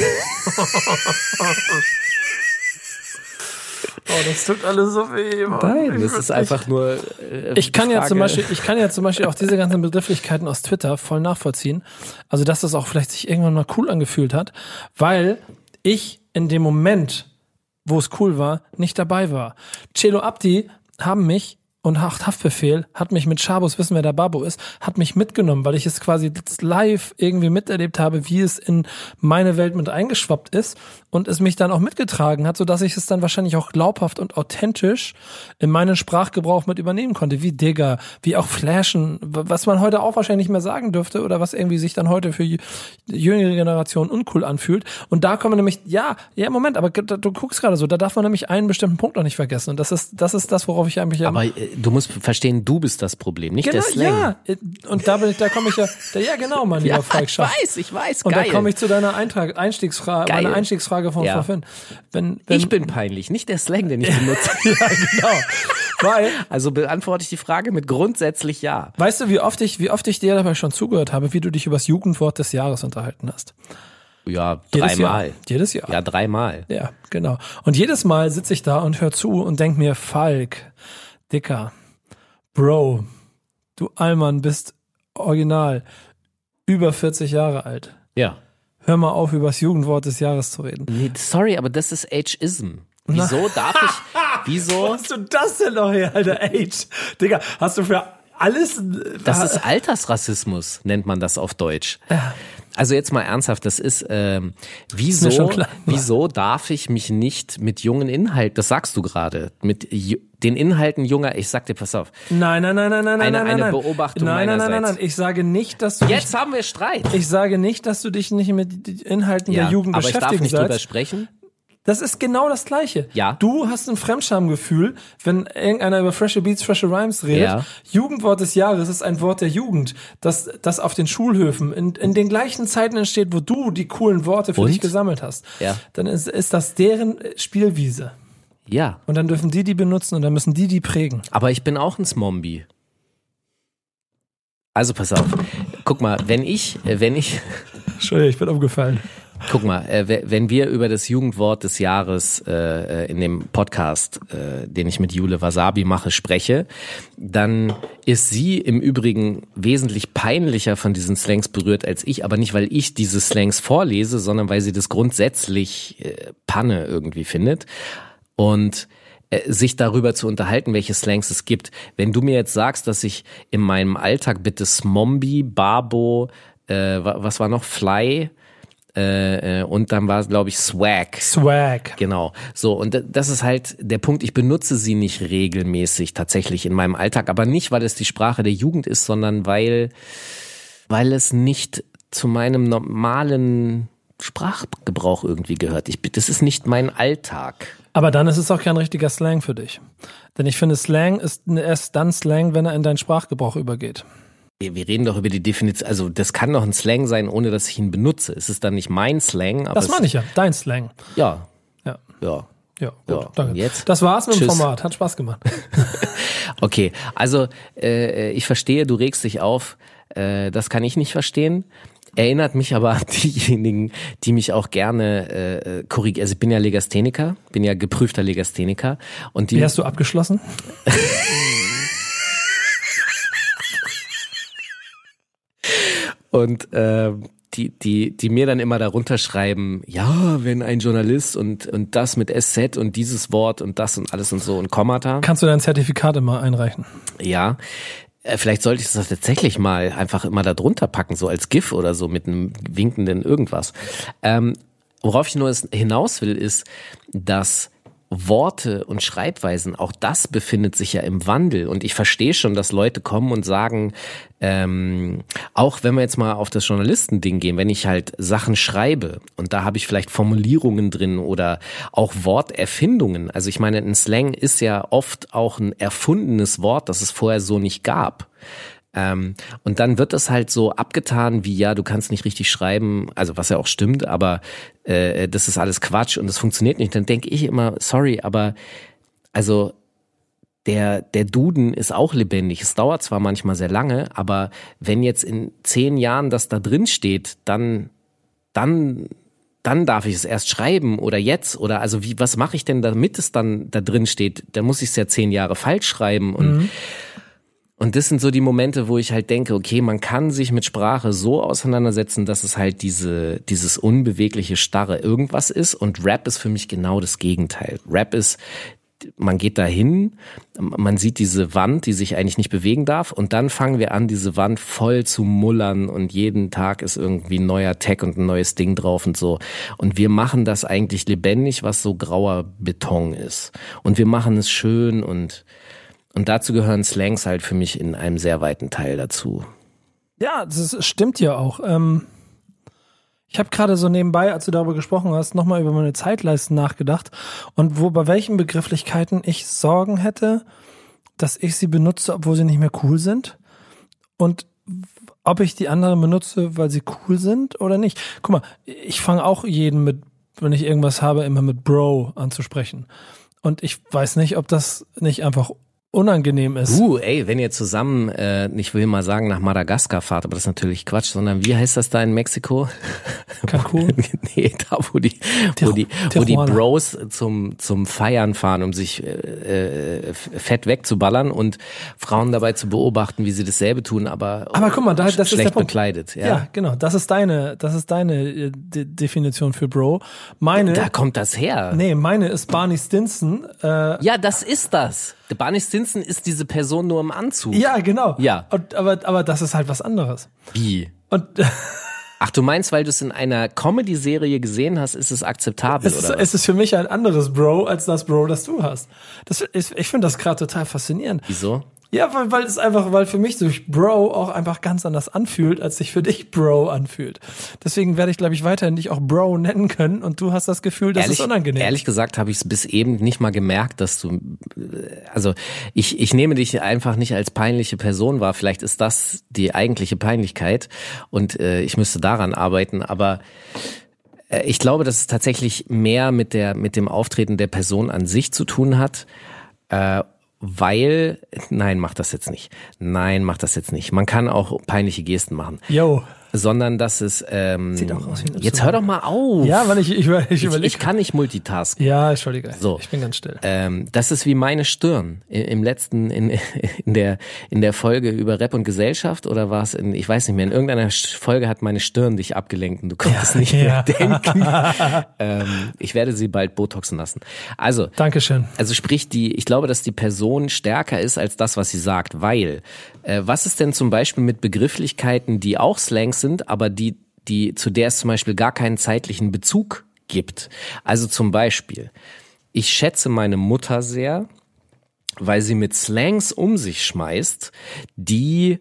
Oh, das tut alles so weh. Mann. Nein, das ist einfach nur äh, ich kann Frage. ja zum Beispiel, ich kann ja zum Beispiel auch diese ganzen Begrifflichkeiten aus Twitter voll nachvollziehen. Also, dass das auch vielleicht sich irgendwann mal cool angefühlt hat, weil ich in dem Moment, wo es cool war, nicht dabei war. Celo Abdi haben mich und Haftbefehl hat mich mit Schabus, wissen wer der Babo ist, hat mich mitgenommen, weil ich es quasi live irgendwie miterlebt habe, wie es in meine Welt mit eingeschwappt ist und es mich dann auch mitgetragen hat, sodass ich es dann wahrscheinlich auch glaubhaft und authentisch in meinen Sprachgebrauch mit übernehmen konnte, wie Digger, wie auch Flashen, was man heute auch wahrscheinlich nicht mehr sagen dürfte oder was irgendwie sich dann heute für jüngere Generationen uncool anfühlt. Und da kommen wir nämlich, ja, ja, Moment, aber du guckst gerade so, da darf man nämlich einen bestimmten Punkt noch nicht vergessen und das ist, das ist das, worauf ich eigentlich... Aber du musst verstehen, du bist das Problem, nicht genau, der Slang. Ja, und da bin ich, da komme ich ja, da, ja genau, mein lieber Ja, Falk ich Schacht. weiß, ich weiß, Und geil. da komme ich zu deiner Eintrag, Einstiegsfrage, Geil. meiner Einstiegsfrage von Ja. vorhin. Wenn, wenn, Ich bin peinlich, nicht der Slang, den ich benutze. ja, genau. Weil, Also beantworte ich die Frage mit grundsätzlich ja. weißt du, wie oft ich, wie oft ich dir dabei schon zugehört habe, wie du dich über das Jugendwort des Jahres unterhalten hast? Ja, Jedes dreimal. Jahr. Jedes Jahr. Ja, dreimal. Ja, genau. Und jedes Mal sitze ich da und höre zu und denk mir, Falk, Dicker, Bro, du Allmann bist original über vierzig Jahre alt. Ja. Hör mal auf, über das Jugendwort des Jahres zu reden. Nee, sorry, aber das ist Ageism. Wieso darf ich, wieso? Wo hast du das denn noch her, Alter? Age. Digga, hast du für alles... Das ist Altersrassismus, nennt man das auf Deutsch. Ja. Also jetzt mal ernsthaft, das ist, ähm, Ist mir wieso, schon klar. wieso darf ich mich nicht mit jungen Inhalten, das sagst du gerade, mit ju- den Inhalten junger, ich sag dir, pass auf. Nein, nein, nein, nein, nein, Eine- nein, nein, eine nein. Beobachtung nein, nein, nein, nein, meinerseits. nein. Ich sage nicht, dass du Jetzt haben wir Streit. dich, ich sage nicht, dass du dich nicht mit den Inhalten der Jugend aber ich darf beschäftigen nicht drüber sollst. sprechen. Das ist genau das Gleiche. Ja. Du hast ein Fremdschamgefühl, wenn irgendeiner über freshe Beats, freshe Rhymes redet. Ja. Jugendwort des Jahres ist ein Wort der Jugend, das, das auf den Schulhöfen in, in den gleichen Zeiten entsteht, wo du die coolen Worte für Und? dich gesammelt hast. Ja. Dann ist, ist das deren Spielwiese. Ja, Und dann dürfen die die benutzen und dann müssen die die prägen. aber ich bin auch ein Smombi. Also pass auf. Guck mal, wenn ich, äh, wenn ich, Entschuldigung, ich bin umgefallen. guck mal, äh, we- wenn wir über das Jugendwort des Jahres äh, in dem Podcast, äh, den ich mit Jule Wasabi mache, spreche, dann ist sie im Übrigen wesentlich peinlicher von diesen Slangs berührt als ich, aber nicht, weil ich diese Slangs vorlese, sondern weil sie das grundsätzlich äh, Panne irgendwie findet. Und äh, sich darüber zu unterhalten, welche Slangs es gibt. Wenn du mir jetzt sagst, dass ich in meinem Alltag bitte Smombi, Babo, äh, wa- was war noch, Fly, Äh, und dann war es, glaube ich, Swag. Swag. Genau. So, und das ist halt der Punkt, ich benutze sie nicht regelmäßig tatsächlich in meinem Alltag, aber nicht, weil es die Sprache der Jugend ist, sondern weil, weil es nicht zu meinem normalen Sprachgebrauch irgendwie gehört. Ich, das ist nicht mein Alltag. Aber dann ist es auch kein richtiger Slang für dich. Denn ich finde, Slang ist erst dann Slang, wenn er in deinen Sprachgebrauch übergeht. Wir reden doch über die Definition, also das kann doch ein Slang sein, ohne dass ich ihn benutze. Es ist dann nicht mein Slang. Aber das meine ich ja, dein Slang. Ja. Ja. Ja. Ja, gut, ja. danke. Jetzt? Das war's mit dem Tschüss. Format, hat Spaß gemacht. Okay, also äh, ich verstehe, du regst dich auf, äh, das kann ich nicht verstehen. Erinnert mich aber an diejenigen, die mich auch gerne äh, korrigieren. Also ich bin ja Legastheniker, bin ja geprüfter Legastheniker. Und die Wie hast du abgeschlossen? Und äh, die, die, die mir dann immer darunter schreiben, ja, wenn ein Journalist und, und das mit S Z und dieses Wort und das und alles und so und Kommata. Kannst du dein Zertifikat immer einreichen? Ja, äh, vielleicht sollte ich das tatsächlich mal einfach immer da drunter packen, so als GIF oder so mit einem winkenden irgendwas. Ähm, worauf ich nur hinaus will, ist, dass Worte und Schreibweisen, auch das befindet sich ja im Wandel. Und ich verstehe schon, dass Leute kommen und sagen, ähm, auch wenn wir jetzt mal auf das Journalistending gehen, wenn ich halt Sachen schreibe und da habe ich vielleicht Formulierungen drin oder auch Worterfindungen. Also ich meine, ein Slang ist ja oft auch ein erfundenes Wort, das es vorher so nicht gab. Ähm, und dann wird das halt so abgetan wie, ja, du kannst nicht richtig schreiben, also was ja auch stimmt, aber äh, das ist alles Quatsch und das funktioniert nicht. Dann denke ich immer, sorry, aber also der der Duden ist auch lebendig. Es dauert zwar manchmal sehr lange, aber wenn jetzt in zehn Jahren das da drin steht, dann dann dann darf ich es erst schreiben oder jetzt oder also wie was mache ich denn, damit es dann da drin steht? Dann muss ich es ja zehn Jahre falsch schreiben und mhm. Und das sind so die Momente, wo ich halt denke, okay, man kann sich mit Sprache so auseinandersetzen, dass es halt diese dieses unbewegliche, starre irgendwas ist. Und Rap ist für mich genau das Gegenteil. Rap ist, man geht da hin, man sieht diese Wand, die sich eigentlich nicht bewegen darf. Und dann fangen wir an, diese Wand voll zu mullern. Und jeden Tag ist irgendwie ein neuer Tag und ein neues Ding drauf und so. Und wir machen das eigentlich lebendig, was so grauer Beton ist. Und wir machen es schön und Und dazu gehören Slangs halt für mich in einem sehr weiten Teil dazu. Ja, das ist, stimmt ja auch. Ähm, ich habe gerade so nebenbei, als du darüber gesprochen hast, nochmal über meine Zeitleisten nachgedacht und wo bei welchen Begrifflichkeiten ich Sorgen hätte, dass ich sie benutze, obwohl sie nicht mehr cool sind und ob ich die anderen benutze, weil sie cool sind oder nicht. Guck mal, ich fange auch jeden mit, wenn ich irgendwas habe, immer mit Bro anzusprechen. Und ich weiß nicht, ob das nicht einfach unangenehm ist. Uh, ey, wenn ihr zusammen, äh, ich will mal sagen, nach Madagaskar fahrt, aber das ist natürlich Quatsch, sondern wie heißt das da in Mexiko? Cancun? Nee, da wo die, wo die, wo die Bros zum, zum Feiern fahren, um sich äh, fett wegzuballern und Frauen dabei zu beobachten, wie sie dasselbe tun, aber, aber guck mal, da, das schlecht ist der Punkt. bekleidet. Ja. ja, genau, das ist deine, das ist deine De- Definition für Bro. Meine, da kommt das her. Nee, meine ist Barney Stinson. Äh, ja, das ist das. Der Barney Stinson ist diese Person nur im Anzug. Ja, genau. Ja. Und, aber, aber das ist halt was anderes. Wie? Und Ach, du meinst, weil du es in einer Comedy-Serie gesehen hast, ist es akzeptabel, es ist, oder was? Es ist für mich ein anderes Bro als das Bro, das du hast. Das, ich ich finde das gerade total faszinierend. Wieso? Ja, weil, weil es einfach, weil für mich sich Bro auch einfach ganz anders anfühlt, als sich für dich Bro anfühlt. Deswegen werde ich, glaube ich, weiterhin dich auch Bro nennen können und du hast das Gefühl, das ehrlich, ist unangenehm. Ehrlich gesagt habe ich es bis eben nicht mal gemerkt, dass du, also ich, ich nehme dich einfach nicht als peinliche Person wahr. Vielleicht ist das die eigentliche Peinlichkeit und äh, ich müsste daran arbeiten, aber äh, ich glaube, dass es tatsächlich mehr mit der, mit dem Auftreten der Person an sich zu tun hat, äh, weil, nein, mach das jetzt nicht. Nein, mach das jetzt nicht. Man kann auch peinliche Gesten machen. Yo. Sondern dass es, ähm, Sieht auch aus wie eine jetzt hör doch mal auf. Ja, weil ich, ich, ich Ich, überlege. ich kann nicht multitasken. Ja, entschuldige. So. Ich bin ganz still. Ähm, das ist wie meine Stirn. I- Im letzten, in, in der, in der Folge über Rap und Gesellschaft oder war es in, ich weiß nicht mehr, in irgendeiner Folge hat meine Stirn dich abgelenkt und du konntest Ja, nicht mehr ja. denken. ähm, ich werde sie bald botoxen lassen. Also, Dankeschön. also sprich, die, ich glaube, dass die Person stärker ist als das, was sie sagt, weil, äh, was ist denn zum Beispiel mit Begrifflichkeiten, die auch Slangs sind, aber die die, zu der es zum Beispiel gar keinen zeitlichen Bezug gibt. Also zum Beispiel, ich schätze meine Mutter sehr, weil sie mit Slangs um sich schmeißt, die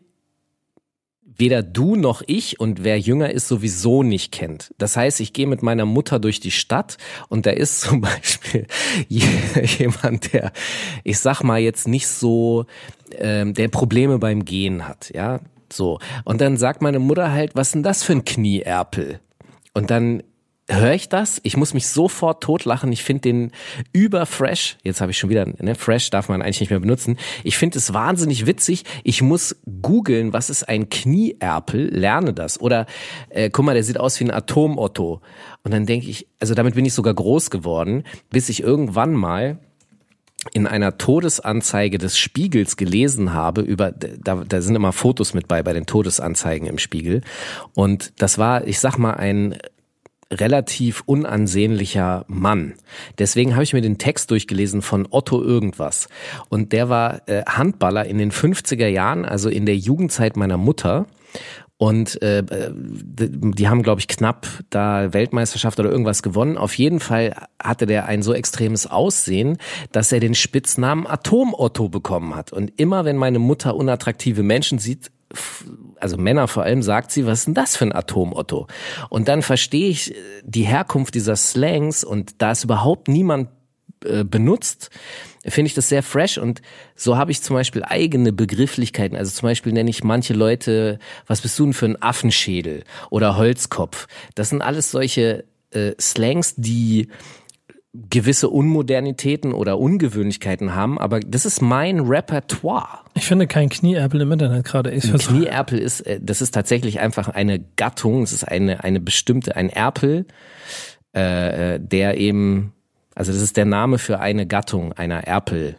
weder du noch ich und wer jünger ist sowieso nicht kennt. Das heißt, ich gehe mit meiner Mutter durch die Stadt und da ist zum Beispiel jemand, der, ich sag mal jetzt nicht so, ähm, der Probleme beim Gehen hat, ja, so. Und dann sagt meine Mutter halt, was ist denn das für ein Knieerpel? Und dann höre ich das, ich muss mich sofort totlachen, ich finde den überfresh, jetzt habe ich schon wieder, ne, fresh darf man eigentlich nicht mehr benutzen, ich finde es wahnsinnig witzig, ich muss googeln, was ist ein Knieerpel, lerne das, oder äh, guck mal, der sieht aus wie ein Atom-Otto, und dann denke ich, also damit bin ich sogar groß geworden, bis ich irgendwann mal in einer Todesanzeige des Spiegels gelesen habe, über da, da sind immer Fotos mit bei, bei den Todesanzeigen im Spiegel, und das war, ich sag mal, ein relativ unansehnlicher Mann. Deswegen habe ich mir den Text durchgelesen von Otto irgendwas. Und der war äh, Handballer in den fünfziger Jahren, also in der Jugendzeit meiner Mutter. Und äh, die, die haben, glaube ich, knapp da Weltmeisterschaft oder irgendwas gewonnen. Auf jeden Fall hatte der ein so extremes Aussehen, dass er den Spitznamen Atom-Otto bekommen hat. Und immer, wenn meine Mutter unattraktive Menschen sieht, also Männer vor allem, sagt sie, was ist denn das für ein Atom-Otto? Und dann verstehe ich die Herkunft dieser Slangs, und da es überhaupt niemand äh, benutzt, finde ich das sehr fresh, und so habe ich zum Beispiel eigene Begrifflichkeiten. Also zum Beispiel nenne ich manche Leute, was bist du denn für ein Affenschädel oder Holzkopf? Das sind alles solche äh, Slangs, die gewisse Unmodernitäten oder Ungewöhnlichkeiten haben, aber das ist mein Repertoire. Ich finde kein Knieerpel im Internet gerade. Ich Ein Knieerpel ist, das ist tatsächlich einfach eine Gattung, es ist eine eine bestimmte, ein Erpel, äh, der eben, also das ist der Name für eine Gattung, einer Erpel.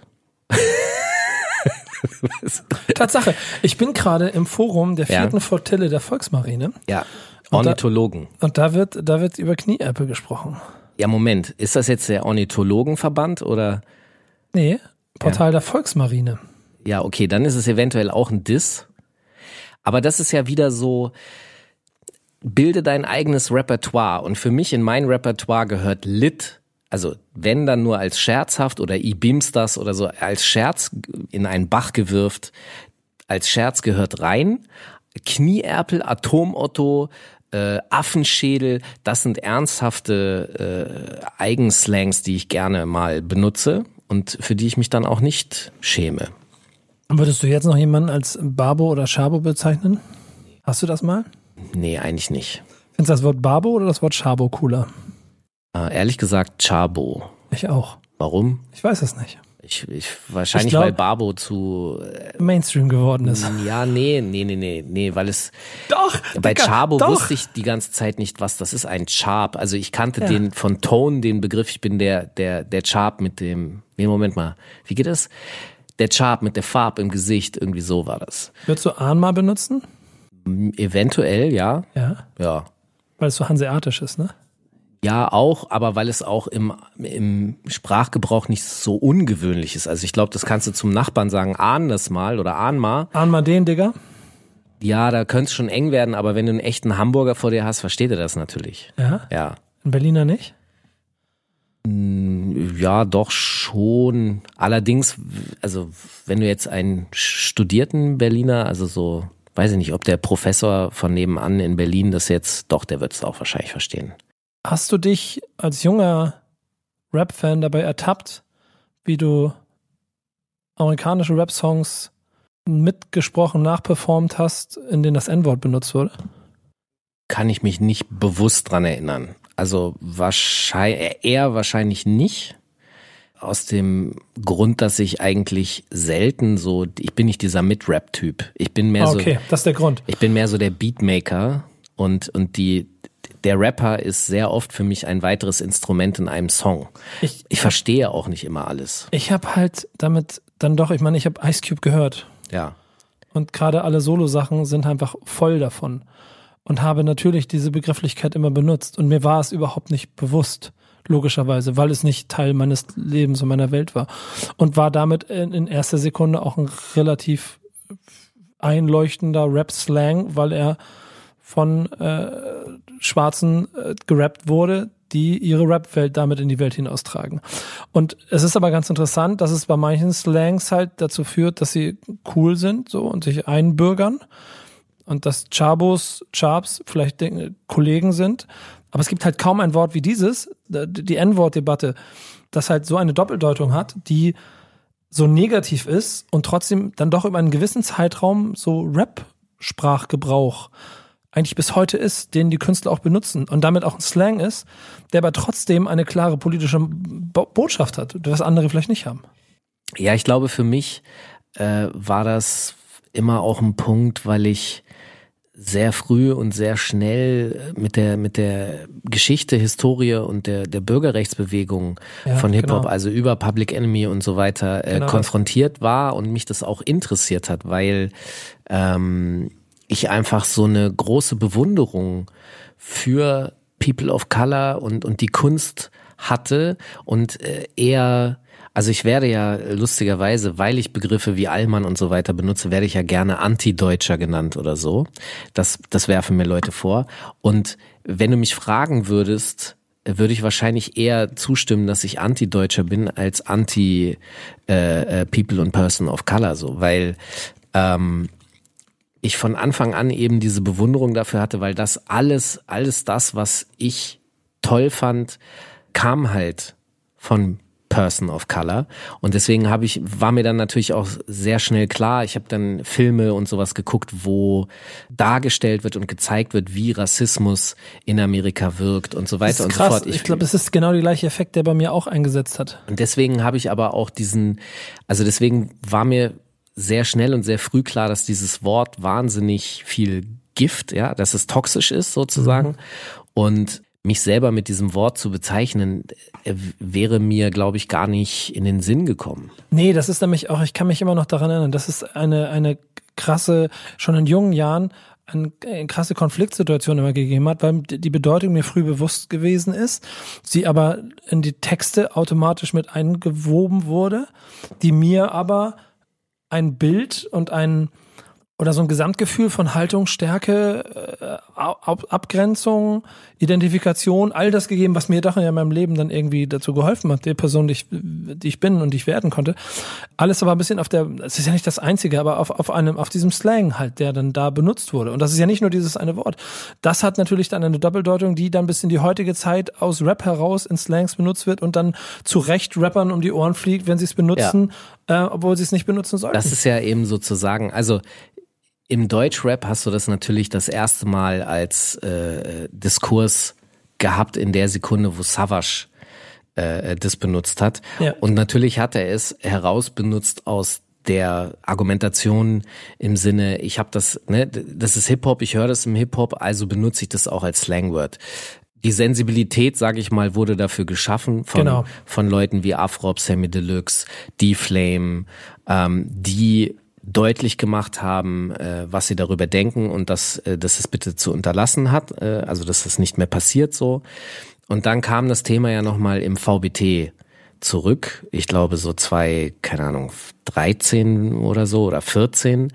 Tatsache, ich bin gerade im Forum der vierten ja. Flottille der Volksmarine. Ja, Ornithologen. Und da, und da wird da wird über Knieerpel gesprochen. Ja, Moment, ist das jetzt der Ornithologenverband oder? Nee, Portal ja. der Volksmarine. Ja, okay, dann ist es eventuell auch ein Diss. Aber das ist ja wieder so, bilde dein eigenes Repertoire. Und für mich in mein Repertoire gehört Lit, also wenn dann nur als scherzhaft oder I Bimsters oder so als Scherz in einen Bach gewirft, als Scherz gehört rein. Knieerpel, Atom-Otto, Äh, Affenschädel, das sind ernsthafte äh, Eigenslangs, die ich gerne mal benutze und für die ich mich dann auch nicht schäme. Würdest du jetzt noch jemanden als Babo oder Schabo bezeichnen? Hast du das mal? Nee, eigentlich nicht. Findest du das Wort Babo oder das Wort Schabo cooler? Äh, ehrlich gesagt, Chabo. Ich auch. Warum? Ich weiß es nicht. Ich, ich wahrscheinlich, ich glaub, weil Babo zu äh, Mainstream geworden ist. Ja, nee, nee, nee, nee, nee, weil es Doch, bei Digga, Chabo doch. wusste ich die ganze Zeit nicht, was das ist, ein Charp. Also ich kannte Ja. den von Tone, den Begriff, ich bin der der der Charp mit dem, nee, Moment mal, wie geht das? Der Charp mit der Farbe im Gesicht, irgendwie so war das. Würdest du Ahnma benutzen? Eventuell, ja. Ja. Ja. Weil es so hanseatisch ist, ne? Ja, auch, aber weil es auch im, im Sprachgebrauch nicht so ungewöhnlich ist. Also ich glaube, das kannst du zum Nachbarn sagen, ahn das mal oder ahn mal. Ahn mal den, Digga. Ja, da könnte es schon eng werden, aber wenn du einen echten Hamburger vor dir hast, versteht er das natürlich. Ja? Ja. In Berliner nicht? Ja, doch schon. Allerdings, also wenn du jetzt einen studierten Berliner, also so, weiß ich nicht, ob der Professor von nebenan in Berlin das jetzt, doch, der wird es auch wahrscheinlich verstehen. Hast du dich als junger Rap-Fan dabei ertappt, wie du amerikanische Rap-Songs mitgesprochen, nachperformt hast, in denen das N-Wort benutzt wurde? Kann ich mich nicht bewusst dran erinnern. Also wahrscheinlich, eher wahrscheinlich nicht. Aus dem Grund, dass ich eigentlich selten so, ich bin nicht dieser Mid-Rap-Typ. Ich bin mehr ah, so. Okay, das ist der Grund. Ich bin mehr so der Beatmaker und, und die, der Rapper ist sehr oft für mich ein weiteres Instrument in einem Song. Ich, ich verstehe auch nicht immer alles. Ich habe halt damit dann doch, ich meine, ich habe Ice Cube gehört. Ja. Und gerade alle Solo-Sachen sind einfach voll davon. Und habe natürlich diese Begrifflichkeit immer benutzt. Und mir war es überhaupt nicht bewusst, logischerweise, weil es nicht Teil meines Lebens und meiner Welt war. Und war damit in, in erster Sekunde auch ein relativ einleuchtender Rap-Slang, weil er von äh, Schwarzen äh, gerappt wurde, die ihre Rap-Welt damit in die Welt hinaustragen. Und es ist aber ganz interessant, dass es bei manchen Slangs halt dazu führt, dass sie cool sind so und sich einbürgern und dass Chabos, Chabs vielleicht Dinge, Kollegen sind. Aber es gibt halt kaum ein Wort wie dieses, die En-Wort-Debatte, das halt so eine Doppeldeutung hat, die so negativ ist und trotzdem dann doch über einen gewissen Zeitraum so Rap-Sprachgebrauch eigentlich bis heute ist, den die Künstler auch benutzen und damit auch ein Slang ist, der aber trotzdem eine klare politische Bo- Botschaft hat, was andere vielleicht nicht haben. Ja, ich glaube, für mich äh, war das immer auch ein Punkt, weil ich sehr früh und sehr schnell mit der mit der Geschichte, Historie und der der Bürgerrechtsbewegung Ja, von Hip-Hop, genau. also über Public Enemy und so weiter, äh, Genau. konfrontiert war und mich das auch interessiert hat, weil ähm, ich einfach so eine große Bewunderung für People of Color und und die Kunst hatte und äh, eher, also ich werde ja lustigerweise, weil ich Begriffe wie Allmann und so weiter benutze, werde ich ja gerne Anti-Deutscher genannt oder so. Das das werfen mir Leute vor. Und wenn du mich fragen würdest, würde ich wahrscheinlich eher zustimmen, dass ich Anti-Deutscher bin als Anti äh, äh, People und Person of Color, so, weil ähm, ich von Anfang an eben diese Bewunderung dafür hatte, weil das alles, alles das, was ich toll fand, kam halt von Person of Color. Und deswegen habe ich, war mir dann natürlich auch sehr schnell klar, ich habe dann Filme und sowas geguckt, wo dargestellt wird und gezeigt wird, wie Rassismus in Amerika wirkt und so weiter und krass. so fort. Ich, ich glaube, das ist genau der gleiche Effekt, der bei mir auch eingesetzt hat. Und deswegen habe ich aber auch diesen, also deswegen war mir sehr schnell und sehr früh klar, dass dieses Wort wahnsinnig viel Gift, ja, dass es toxisch ist sozusagen. Mhm. Und mich selber mit diesem Wort zu bezeichnen, wäre mir, glaube ich, gar nicht in den Sinn gekommen. Nee, das ist nämlich auch, ich kann mich immer noch daran erinnern, das ist eine, eine krasse, schon in jungen Jahren, eine, eine krasse Konfliktsituation immer gegeben hat, weil die Bedeutung mir früh bewusst gewesen ist, sie aber in die Texte automatisch mit eingewoben wurde, die mir aber ein Bild und ein oder so ein Gesamtgefühl von Haltung, Stärke, äh, Ab- Abgrenzung, Identifikation, all das gegeben, was mir doch in meinem Leben dann irgendwie dazu geholfen hat, die Person, die ich, die ich bin und die ich werden konnte. Alles aber ein bisschen auf der, es ist ja nicht das Einzige, aber auf, auf einem, auf diesem Slang halt, der dann da benutzt wurde. Und das ist ja nicht nur dieses eine Wort. Das hat natürlich dann eine Doppeldeutung, die dann bis in die heutige Zeit aus Rap heraus in Slangs benutzt wird und dann zu Recht Rappern um die Ohren fliegt, wenn sie es benutzen, ja. äh, obwohl sie es nicht benutzen sollten. Das ist ja eben sozusagen, also im Deutschrap hast du das natürlich das erste Mal als äh, Diskurs gehabt in der Sekunde, wo Savage äh, das benutzt hat. Ja. Und natürlich hat er es heraus benutzt aus der Argumentation im Sinne, ich habe das, ne, das ist Hip-Hop, ich höre das im Hip-Hop, also benutze ich das auch als Slangword. Die Sensibilität, sage ich mal, wurde dafür geschaffen von, genau. von Leuten wie Afrop, Sammy Deluxe, D-Flame, ähm, die deutlich gemacht haben, äh, was sie darüber denken und dass, äh, dass es bitte zu unterlassen hat, äh, also dass es nicht mehr passiert so. Und dann kam das Thema ja nochmal im V B T zurück, ich glaube so zwei, keine Ahnung, dreizehn oder so oder vierzehn,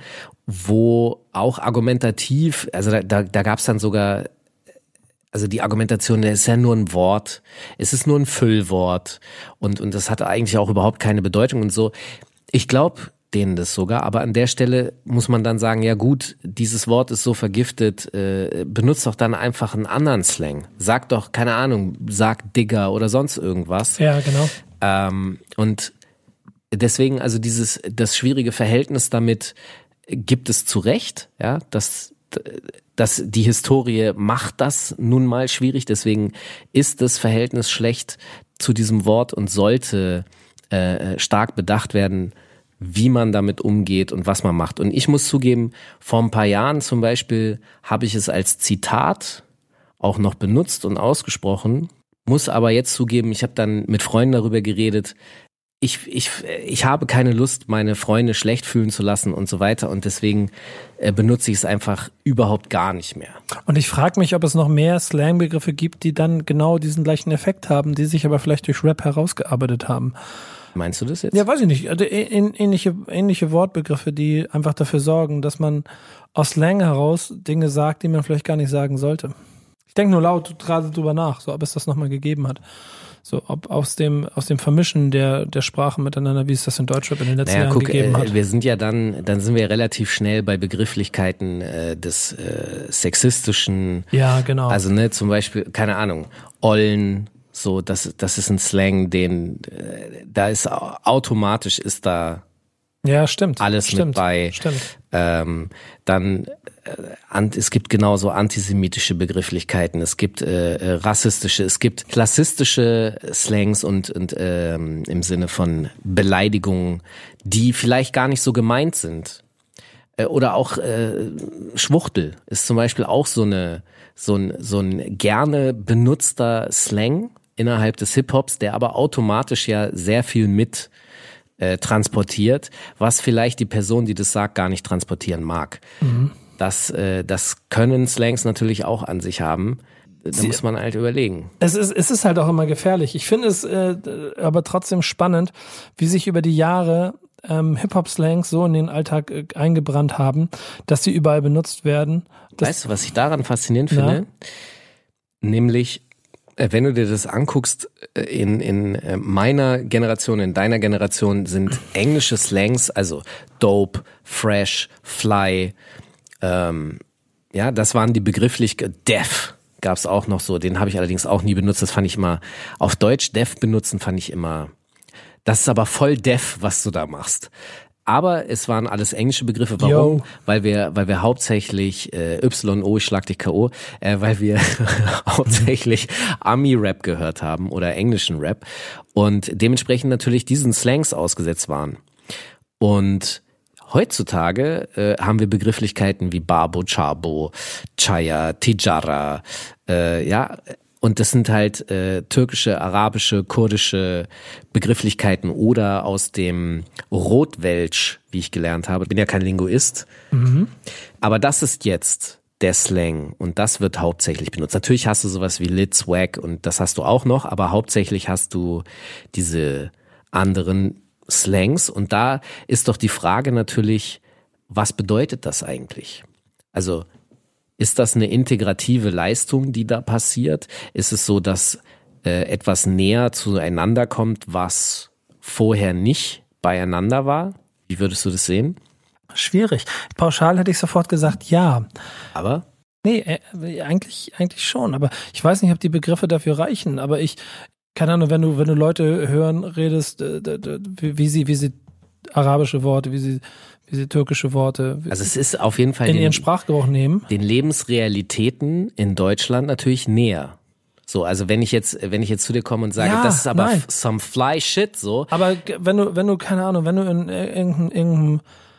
wo auch argumentativ, also da, da, da gab es dann sogar, also die Argumentation, das ist ja nur ein Wort, es ist nur ein Füllwort und, und das hatte eigentlich auch überhaupt keine Bedeutung und so. Ich glaube, denen das sogar, aber an der Stelle muss man dann sagen, ja gut, dieses Wort ist so vergiftet, äh, benutzt doch dann einfach einen anderen Slang. Sag doch, keine Ahnung, sag Digger oder sonst irgendwas. Ja, genau. Ähm, und deswegen, also dieses, das schwierige Verhältnis damit gibt es zu Recht, ja, dass, dass die Historie macht das nun mal schwierig, deswegen ist das Verhältnis schlecht zu diesem Wort und sollte äh, stark bedacht werden, wie man damit umgeht und was man macht. Und ich muss zugeben, vor ein paar Jahren zum Beispiel habe ich es als Zitat auch noch benutzt und ausgesprochen, muss aber jetzt zugeben, ich habe dann mit Freunden darüber geredet, ich, ich, ich habe keine Lust, meine Freunde schlecht fühlen zu lassen und so weiter und deswegen äh, benutze ich es einfach überhaupt gar nicht mehr. Und ich frage mich, ob es noch mehr Slang-Begriffe gibt, die dann genau diesen gleichen Effekt haben, die sich aber vielleicht durch Rap herausgearbeitet haben. Meinst du das jetzt? Ja, weiß ich nicht. Also ähnliche, ähnliche Wortbegriffe, die einfach dafür sorgen, dass man aus Slang heraus Dinge sagt, die man vielleicht gar nicht sagen sollte. Ich denke nur laut gerade drüber nach, so ob es das nochmal gegeben hat. So, ob aus dem, aus dem Vermischen der, der Sprachen miteinander, wie es das in Deutschrap in den letzten naja, Jahren guck, gegeben äh, hat. Wir sind ja dann, dann sind wir relativ schnell bei Begrifflichkeiten äh, des äh, sexistischen. Ja, genau. Also, ne, zum Beispiel, keine Ahnung, Ollen, so, das, das ist ein Slang, den, äh, da ist automatisch ist da ja, stimmt. alles stimmt, mit bei. Stimmt. Ähm, dann äh, es gibt genauso antisemitische Begrifflichkeiten, es gibt äh, rassistische, es gibt klassistische Slangs und, und ähm, im Sinne von Beleidigungen, die vielleicht gar nicht so gemeint sind. Äh, oder auch äh, Schwuchtel ist zum Beispiel auch so eine so ein so ein gerne benutzter Slang innerhalb des Hip-Hops, der aber automatisch ja sehr viel mit Äh, transportiert, was vielleicht die Person, die das sagt, gar nicht transportieren mag. Mhm. Das, äh, das können Slangs natürlich auch an sich haben. Da Sie, muss man halt überlegen. Es ist, es ist halt auch immer gefährlich. Ich finde es äh, aber trotzdem spannend, wie sich über die Jahre ähm, Hip-Hop-Slangs so in den Alltag äh, eingebrannt haben, dass sie überall benutzt werden. Das, weißt du, was ich daran faszinierend finde? Na? Nämlich, wenn du dir das anguckst, in, in meiner Generation, in deiner Generation sind englische Slangs, also dope, fresh, fly, ähm, ja, das waren die Begrifflichkeiten. Def gab's auch noch so, den habe ich allerdings auch nie benutzt, das fand ich immer, auf Deutsch Def benutzen fand ich immer, das ist aber voll Def, was du da machst. Aber es waren alles englische Begriffe. Warum? Yo. Weil wir, weil wir hauptsächlich äh, Y O, ich schlag dich K O, äh, weil wir hauptsächlich Ami-Rap gehört haben oder englischen Rap und dementsprechend natürlich diesen Slangs ausgesetzt waren. Und heutzutage äh, haben wir Begrifflichkeiten wie Babo, Chabo, Chaya, Tijara, äh, ja. Und das sind halt äh, türkische, arabische, kurdische Begrifflichkeiten oder aus dem Rotwelsch, wie ich gelernt habe. Ich bin ja kein Linguist. Mhm. Aber das ist jetzt der Slang und das wird hauptsächlich benutzt. Natürlich hast du sowas wie Lit, Swag und das hast du auch noch, aber hauptsächlich hast du diese anderen Slangs und da ist doch die Frage natürlich, was bedeutet das eigentlich? Also ist das eine integrative Leistung, die da passiert? Ist es so, dass äh, etwas näher zueinander kommt, was vorher nicht beieinander war? Wie würdest du das sehen? Schwierig. Pauschal hätte ich sofort gesagt, ja. Aber? Nee, äh, eigentlich, eigentlich schon. Aber ich weiß nicht, ob die Begriffe dafür reichen. Aber ich, keine Ahnung, wenn du, wenn du Leute hören, redest, äh, wie, wie sie, wie sie arabische Worte, wie sie diese türkische Worte also es ist auf jeden Fall in den, ihren Sprachgebrauch nehmen. Den Lebensrealitäten in Deutschland natürlich näher. So, also wenn ich jetzt, wenn ich jetzt zu dir komme und sage, ja, das ist aber nein. some fly shit, so. Aber wenn du, wenn du, keine Ahnung, wenn du in irgendeinem, irgendeinem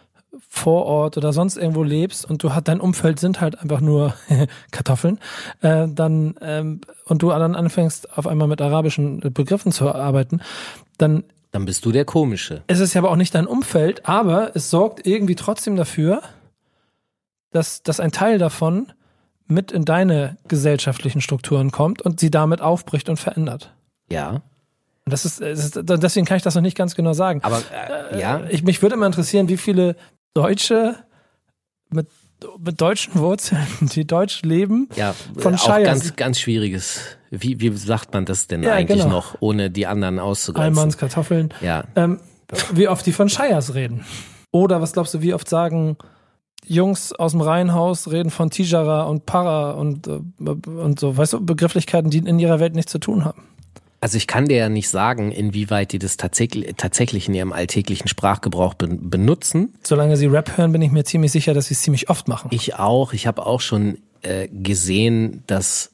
Vorort oder sonst irgendwo lebst und du hast, dein Umfeld sind halt einfach nur Kartoffeln, äh, dann, ähm, und du dann anfängst auf einmal mit arabischen Begriffen zu arbeiten, dann Dann bist du der Komische. Es ist ja aber auch nicht dein Umfeld, aber es sorgt irgendwie trotzdem dafür, dass, dass ein Teil davon mit in deine gesellschaftlichen Strukturen kommt und sie damit aufbricht und verändert. Ja. Und das ist, das ist deswegen kann ich das noch nicht ganz genau sagen. Aber äh, ja. Ich, mich würde immer interessieren, wie viele Deutsche mit, mit deutschen Wurzeln, die deutsch leben, ja, von auch Shire. ganz, ganz schwieriges. Wie, wie sagt man das denn ja, eigentlich genau. noch, ohne die anderen auszugrenzen? Almans, Kartoffeln. Ja. Ähm, wie oft die von Shires reden. Oder was glaubst du, wie oft sagen Jungs aus dem Reihenhaus reden von Tijara und Para und, und so, weißt du, Begrifflichkeiten, die in ihrer Welt nichts zu tun haben. Also ich kann dir ja nicht sagen, inwieweit die das tatsächlich, tatsächlich in ihrem alltäglichen Sprachgebrauch be- benutzen. Solange sie Rap hören, bin ich mir ziemlich sicher, dass sie es ziemlich oft machen. Ich auch. Ich habe auch schon äh, gesehen, dass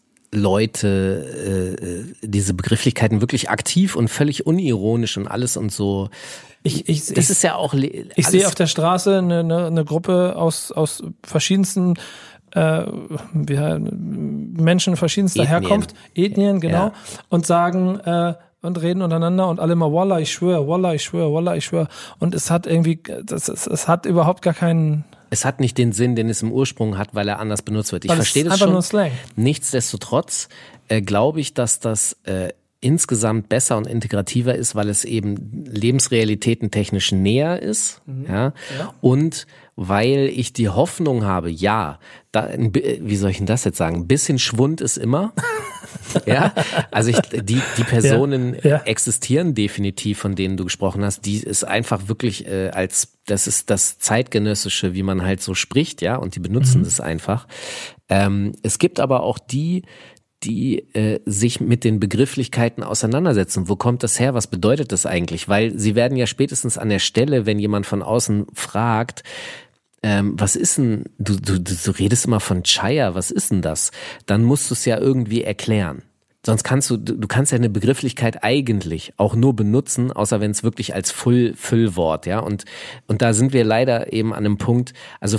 Leute äh, diese Begrifflichkeiten wirklich aktiv und völlig unironisch und alles und so. Ich, ich, das ich, ist ja auch. Le- ich sehe auf der Straße eine, eine, eine Gruppe aus, aus verschiedensten äh, wie, Menschen verschiedenster Ethnien. Herkunft, Ethnien, genau, Ja. und sagen äh, und reden untereinander und alle mal Wallah, ich schwöre, Wallah, ich schwöre, Wallah, ich schwöre. Und es hat irgendwie, das, es, es hat überhaupt gar keinen. Es hat nicht den Sinn, den es im Ursprung hat, weil er anders benutzt wird. Ich Weil verstehe es das einfach schon. nur Slang. Nichtsdestotrotz äh, glaube ich, dass das äh, insgesamt besser und integrativer ist, weil es eben Lebensrealitäten technisch näher ist, mhm. ja, ja, und weil ich die Hoffnung habe, ja, da, wie soll ich denn das jetzt sagen, ein bisschen Schwund ist immer, ja, also ich, die die Personen ja, ja. existieren definitiv, von denen du gesprochen hast, die ist einfach wirklich äh, als, das ist das Zeitgenössische, wie man halt so spricht, ja, und die benutzen mhm. das einfach. Ähm, es gibt aber auch die, die äh, sich mit den Begrifflichkeiten auseinandersetzen. Wo kommt das her? Was bedeutet das eigentlich? Weil sie werden ja spätestens an der Stelle, wenn jemand von außen fragt, ähm, was ist denn, du, du, du redest immer von Chaya, was ist denn das? Dann musst du es ja irgendwie erklären. Sonst kannst du, du kannst ja eine Begrifflichkeit eigentlich auch nur benutzen, außer wenn es wirklich als Füll, Füllwort, ja. Und, und da sind wir leider eben an einem Punkt, also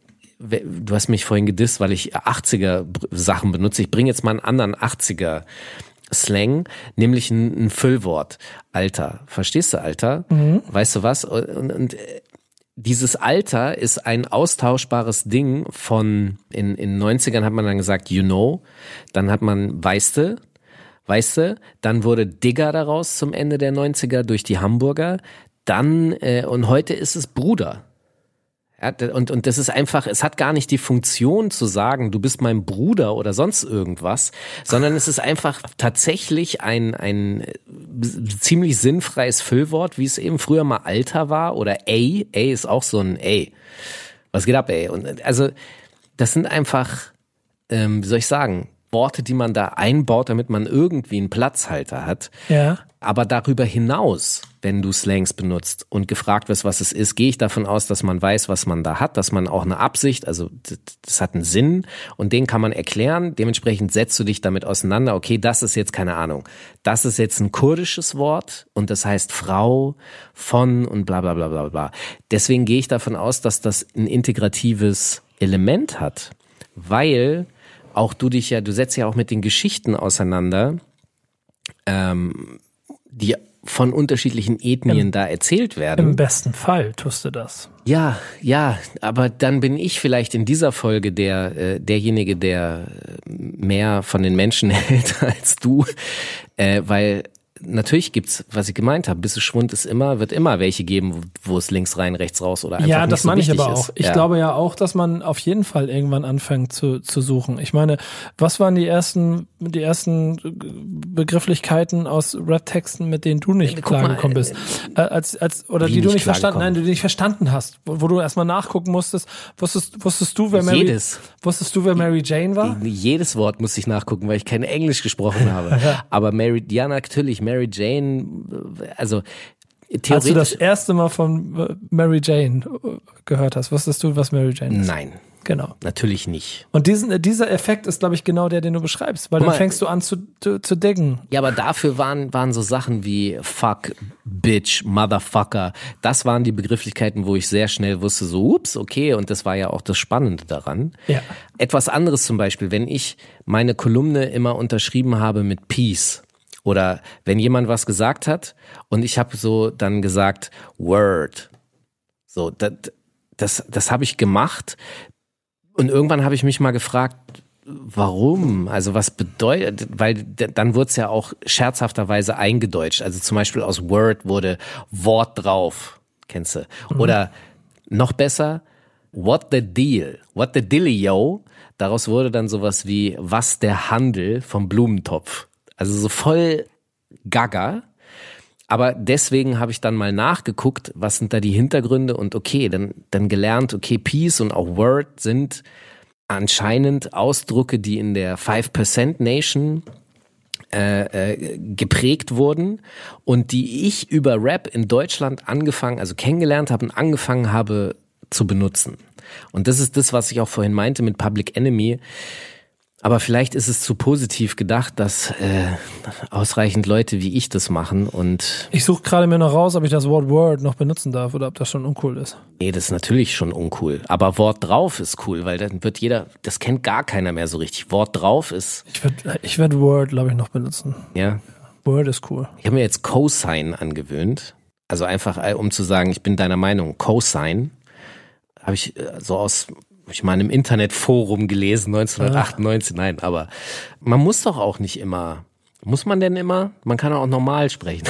du hast mich vorhin gedisst, weil ich achtziger Sachen benutze. Ich bringe jetzt mal einen anderen achtziger Slang, nämlich ein, ein Füllwort. Alter. Verstehst du, Alter? Mhm. Weißt du was? Und, und dieses Alter ist ein austauschbares Ding von, in in neunzigern hat man dann gesagt, you know, dann hat man weißte, weißte, dann wurde Digger daraus zum Ende der neunziger durch die Hamburger, dann, äh, und heute ist es Bruder. Ja, und, und das ist einfach, es hat gar nicht die Funktion zu sagen, du bist mein Bruder oder sonst irgendwas, sondern es ist einfach tatsächlich ein, ein ziemlich sinnfreies Füllwort, wie es eben früher mal Alter war oder ey, ey ist auch so ein ey. Was geht ab, ey? Und also, das sind einfach, ähm, wie soll ich sagen, Worte, die man da einbaut, damit man irgendwie einen Platzhalter hat. Ja. Aber darüber hinaus, wenn du Slangs benutzt und gefragt wirst, was es ist, gehe ich davon aus, dass man weiß, was man da hat, dass man auch eine Absicht, also das, das hat einen Sinn und den kann man erklären. Dementsprechend setzt du dich damit auseinander. Okay, das ist jetzt keine Ahnung. Das ist jetzt ein kurdisches Wort und das heißt Frau von und bla bla bla bla bla. Deswegen gehe ich davon aus, dass das ein integratives Element hat, weil auch du dich ja, du setzt ja auch mit den Geschichten auseinander, ähm, die von unterschiedlichen Ethnien Im, da erzählt werden. Im besten Fall tust du das. Ja, ja, aber dann bin ich vielleicht in dieser Folge der äh, derjenige, der mehr von den Menschen hält als du, äh, weil natürlich gibt's, was ich gemeint habe, bisschen Schwund ist immer, wird immer welche geben, wo es links rein, rechts raus oder einfach ja, nicht das so meine ich aber ist. auch. Ich ja. glaube ja auch, dass man auf jeden Fall irgendwann anfängt zu, zu suchen. Ich meine, was waren die ersten, die ersten Begrifflichkeiten aus Rap-Texten, mit denen du nicht klargekommen bist? Äh, als, als, oder die du nicht verstanden, nein, die du nicht verstanden hast, wo, wo du erstmal nachgucken musstest. Wusstest, wusstest du, wer Mary, Jedes. wusstest du, wer Mary Jane war? Jedes Wort musste ich nachgucken, weil ich kein Englisch gesprochen habe. Aber Mary, ja, natürlich, Mary Jane, also theoretisch. Als du das erste Mal von Mary Jane gehört hast, wusstest du, was Mary Jane ist? Nein. Genau. Natürlich nicht. Und diesen, dieser Effekt ist, glaube ich, genau der, den du beschreibst, weil dann fängst du an zu, zu, zu diggen. Ja, aber dafür waren, waren so Sachen wie Fuck, Bitch, Motherfucker. Das waren die Begrifflichkeiten, wo ich sehr schnell wusste, so, ups, okay, und das war ja auch das Spannende daran. Ja. Etwas anderes zum Beispiel, wenn ich meine Kolumne immer unterschrieben habe mit Peace, oder wenn jemand was gesagt hat und ich habe so dann gesagt, Word. So, das, das, das habe ich gemacht. Und irgendwann habe ich mich mal gefragt, warum? Also was bedeutet, weil dann wurde es ja auch scherzhafterweise eingedeutscht. Also zum Beispiel aus Word wurde Wort drauf, kennst du? Mhm. Oder noch besser, what the deal? What the dealio? Daraus wurde dann sowas wie, was der Handel vom Blumentopf. Also so voll gaga. Aber deswegen habe ich dann mal nachgeguckt, was sind da die Hintergründe und okay, dann, dann gelernt, okay, Peace und auch Word sind anscheinend Ausdrücke, die in der five percent Nation äh, äh, geprägt wurden und die ich über Rap in Deutschland angefangen, also kennengelernt habe und angefangen habe zu benutzen. Und das ist das, was ich auch vorhin meinte mit Public Enemy. Aber vielleicht ist es zu positiv gedacht, dass äh, ausreichend Leute wie ich das machen und ich suche gerade mir noch raus, ob ich das Wort Word noch benutzen darf oder ob das schon uncool ist. Nee, das ist natürlich schon uncool. Aber Wort drauf ist cool, weil dann wird jeder, das kennt gar keiner mehr so richtig. Wort drauf ist... Ich würde ich werd Word, glaube ich, noch benutzen. Ja. Word ist cool. Ich habe mir jetzt Cosign angewöhnt. Also einfach, um zu sagen, ich bin deiner Meinung. Cosign habe ich so aus... ich meine, im Internetforum gelesen, neunzehnhundertachtundneunzig, nein, aber man muss doch auch nicht immer Muss man denn immer? Man kann auch normal sprechen.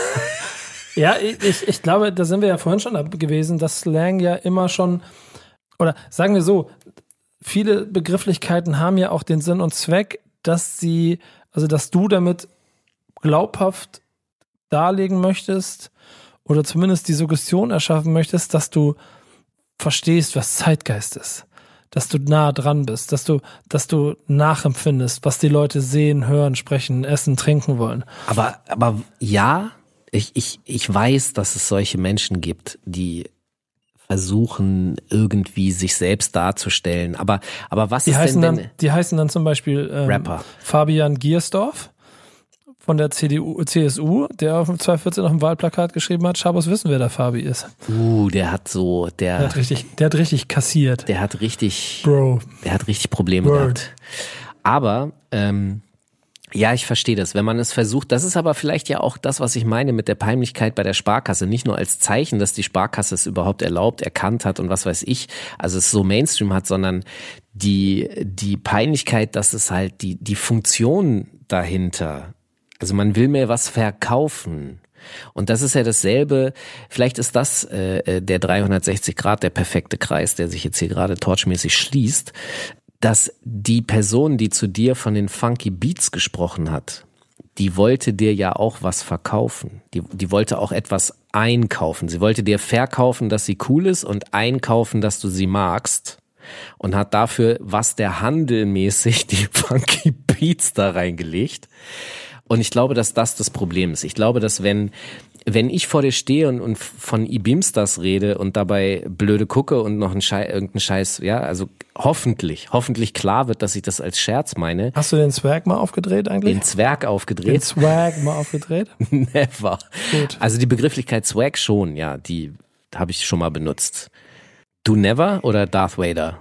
Ja, ich, ich glaube, da sind wir ja vorhin schon gewesen, dass Slang ja immer schon, oder sagen wir so, viele Begrifflichkeiten haben ja auch den Sinn und Zweck, dass sie, also dass du damit glaubhaft darlegen möchtest oder zumindest die Suggestion erschaffen möchtest, dass du verstehst, was Zeitgeist ist. Dass du nah dran bist, dass du, dass du nachempfindest, was die Leute sehen, hören, sprechen, essen, trinken wollen. Aber, aber ja, ich, ich, ich weiß, dass es solche Menschen gibt, die versuchen, irgendwie sich selbst darzustellen. Aber, aber was die ist heißen denn, dann, die heißen dann zum Beispiel ähm, Rapper. Fabian Giersdorf von der C D U, C S U, der auf dem zwanzig vierzehn auf dem Wahlplakat geschrieben hat, Schabos wissen, wer der Fabi ist. Uh, der hat so, der, Der hat richtig, der hat richtig kassiert. der hat richtig, Bro. der hat richtig Probleme Word. gehabt. Aber, ähm, ja, ich verstehe das. Wenn man es versucht, das ist aber vielleicht ja auch das, was ich meine mit der Peinlichkeit bei der Sparkasse. Nicht nur als Zeichen, dass die Sparkasse es überhaupt erlaubt, erkannt hat und was weiß ich, also es so Mainstream hat, sondern die, die Peinlichkeit, dass es halt die, die Funktion dahinter, also man will mir was verkaufen. Und das ist ja dasselbe, vielleicht ist das äh, der dreihundertsechzig Grad, der perfekte Kreis, der sich jetzt hier gerade torchmäßig schließt, dass die Person, die zu dir von den Funky Beats gesprochen hat, die wollte dir ja auch was verkaufen. Die, die wollte auch etwas einkaufen. Sie wollte dir verkaufen, dass sie cool ist und einkaufen, dass du sie magst. Und hat dafür, was der Handel mäßig, die Funky Beats da reingelegt. Und ich glaube, dass das das Problem ist. Ich glaube, dass wenn wenn ich vor dir stehe und, und von Ibimsters rede und dabei blöde gucke und noch einen Scheiß, irgendeinen Scheiß, ja, also hoffentlich, hoffentlich klar wird, dass ich das als Scherz meine. Hast du den Zwerg mal aufgedreht eigentlich? Den Zwerg Den aufgedreht? Swag mal aufgedreht? Never. Gut. Also die Begrifflichkeit Swag schon, ja, die habe ich schon mal benutzt. Du never oder Darth Vader?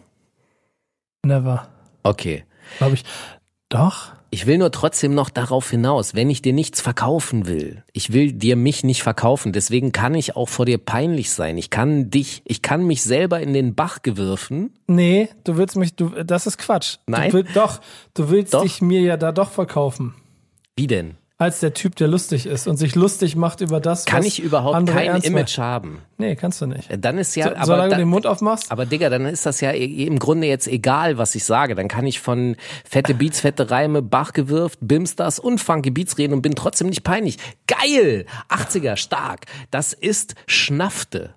Never. Okay. Glaube ich. Doch. Ich will nur trotzdem noch darauf hinaus, wenn ich dir nichts verkaufen will. Ich will dir mich nicht verkaufen, deswegen kann ich auch vor dir peinlich sein. Ich kann dich, ich kann mich selber in den Bach gewürfen. Nee, du willst mich, du, das ist Quatsch. Nein? Du will, doch, du willst Doch. dich mir ja da doch verkaufen. Wie denn? Als der Typ, der lustig ist und sich lustig macht über das, Kann was ich überhaupt andere kein ernst Image meinen. haben? Nee, kannst du nicht. Dann ist ja, So, aber solange da, du den Mund aufmachst. aber Digga, dann ist das ja im Grunde jetzt egal, was ich sage. Dann kann ich von fette Beats, fette Reime, Bach gewürft, Bimsters und Funky Beats reden und bin trotzdem nicht peinlich. Geil! achtziger, stark. Das ist Schnafte.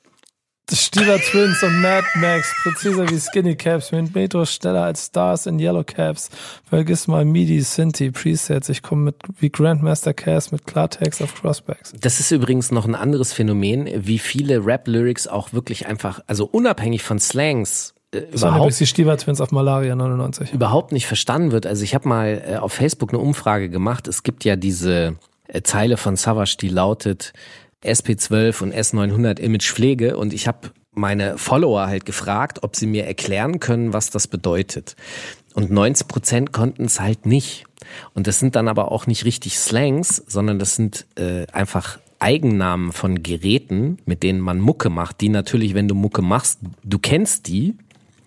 Stieber Twins und Mad Max, präziser wie Skinny Caps, mit Metro schneller als Stars in Yellow Caps. Vergiss mal MIDI, Synthi, Presets. Ich komme mit wie Grandmaster Cass mit Klartext auf Crossbacks. Das ist übrigens noch ein anderes Phänomen, wie viele Rap-Lyrics auch wirklich einfach, also unabhängig von Slangs, äh, Das waren überhaupt übrigens die Stieber Twins auf Malaria neunundneunzig. überhaupt nicht verstanden wird. Also ich habe mal äh, auf Facebook eine Umfrage gemacht. Es gibt ja diese äh, Zeile von Savage, die lautet S P zwölf und S neunhundert Imagepflege, und ich habe meine Follower halt gefragt, ob sie mir erklären können, was das bedeutet. Und neunzig Prozent konnten es halt nicht. Und das sind dann aber auch nicht richtig Slangs, sondern das sind äh, einfach Eigennamen von Geräten, mit denen man Mucke macht, die natürlich, wenn du Mucke machst, du kennst die.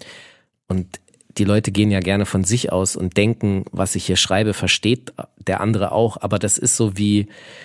Und die Leute gehen ja gerne von sich aus und denken, was ich hier schreibe, versteht der andere auch. Aber das ist so wie,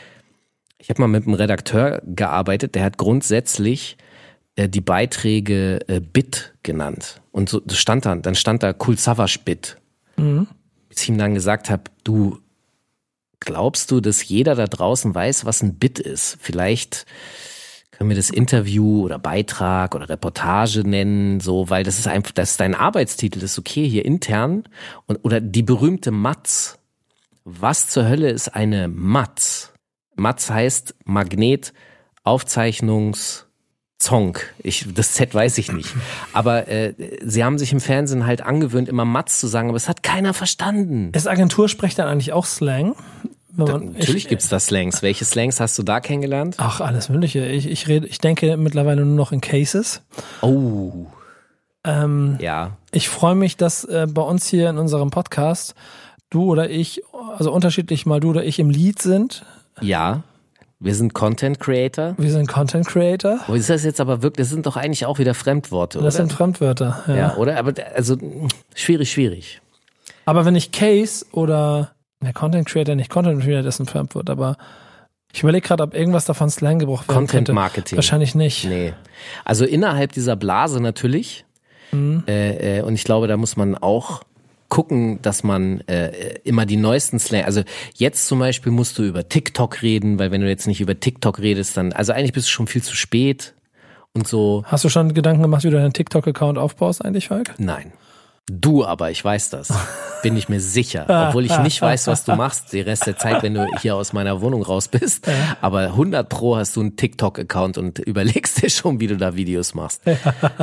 ich habe mal mit einem Redakteur gearbeitet, der hat grundsätzlich äh, die Beiträge äh, Bit genannt. Und so das stand dann, dann stand da Cool Savage Bit. Mhm. Bis ich ihm dann gesagt habe, du, glaubst du, dass jeder da draußen weiß, was ein Bit ist? Vielleicht können wir das Interview oder Beitrag oder Reportage nennen, so, weil das ist einfach, das ist dein Arbeitstitel, das ist okay hier intern. Und, oder die berühmte Matz. Was zur Hölle ist eine Matz? Matz heißt Magnet, Aufzeichnungs, Song. Ich, das Z weiß ich nicht. Aber äh, sie haben sich im Fernsehen halt angewöhnt, immer Matz zu sagen, aber es hat keiner verstanden. Ist Agentursprech dann eigentlich auch Slang? Wenn Da, man, natürlich ich, gibt's da Slangs. Welche Slangs hast du da kennengelernt? Ach, alles Mögliche. Ich, ich rede, ich denke mittlerweile nur noch in Cases. Oh, Ähm, ja. Ich freue mich, dass äh, bei uns hier in unserem Podcast du oder ich, also unterschiedlich mal du oder ich im Lead sind. Ja, wir sind Content Creator. Wir sind Content Creator. Wo ist das jetzt aber wirklich, das sind doch eigentlich auch wieder Fremdworte, oder? Das sind Fremdwörter. Ja. ja, oder? Aber also schwierig, schwierig. Aber wenn ich Case oder Der Content Creator nicht, Content Creator ist in Frankfurt, aber ich überlege gerade, ob irgendwas davon Slang gebraucht werden Content könnte. Marketing. Wahrscheinlich nicht. Nee. Also innerhalb dieser Blase natürlich. Mhm. Äh, äh, und ich glaube, da muss man auch gucken, dass man äh, immer die neuesten Slang, also jetzt zum Beispiel musst du über TikTok reden, weil wenn du jetzt nicht über TikTok redest, dann, also eigentlich bist du schon viel zu spät und so. Hast du schon Gedanken gemacht, wie du deinen TikTok-Account aufbaust eigentlich, Falk? Nein. Du aber, ich weiß das. Bin ich mir sicher. Obwohl ich nicht weiß, was du machst, den Rest der Zeit, wenn du hier aus meiner Wohnung raus bist. Ja. Aber hundert Pro hast du einen TikTok-Account und überlegst dir schon, wie du da Videos machst. Ja.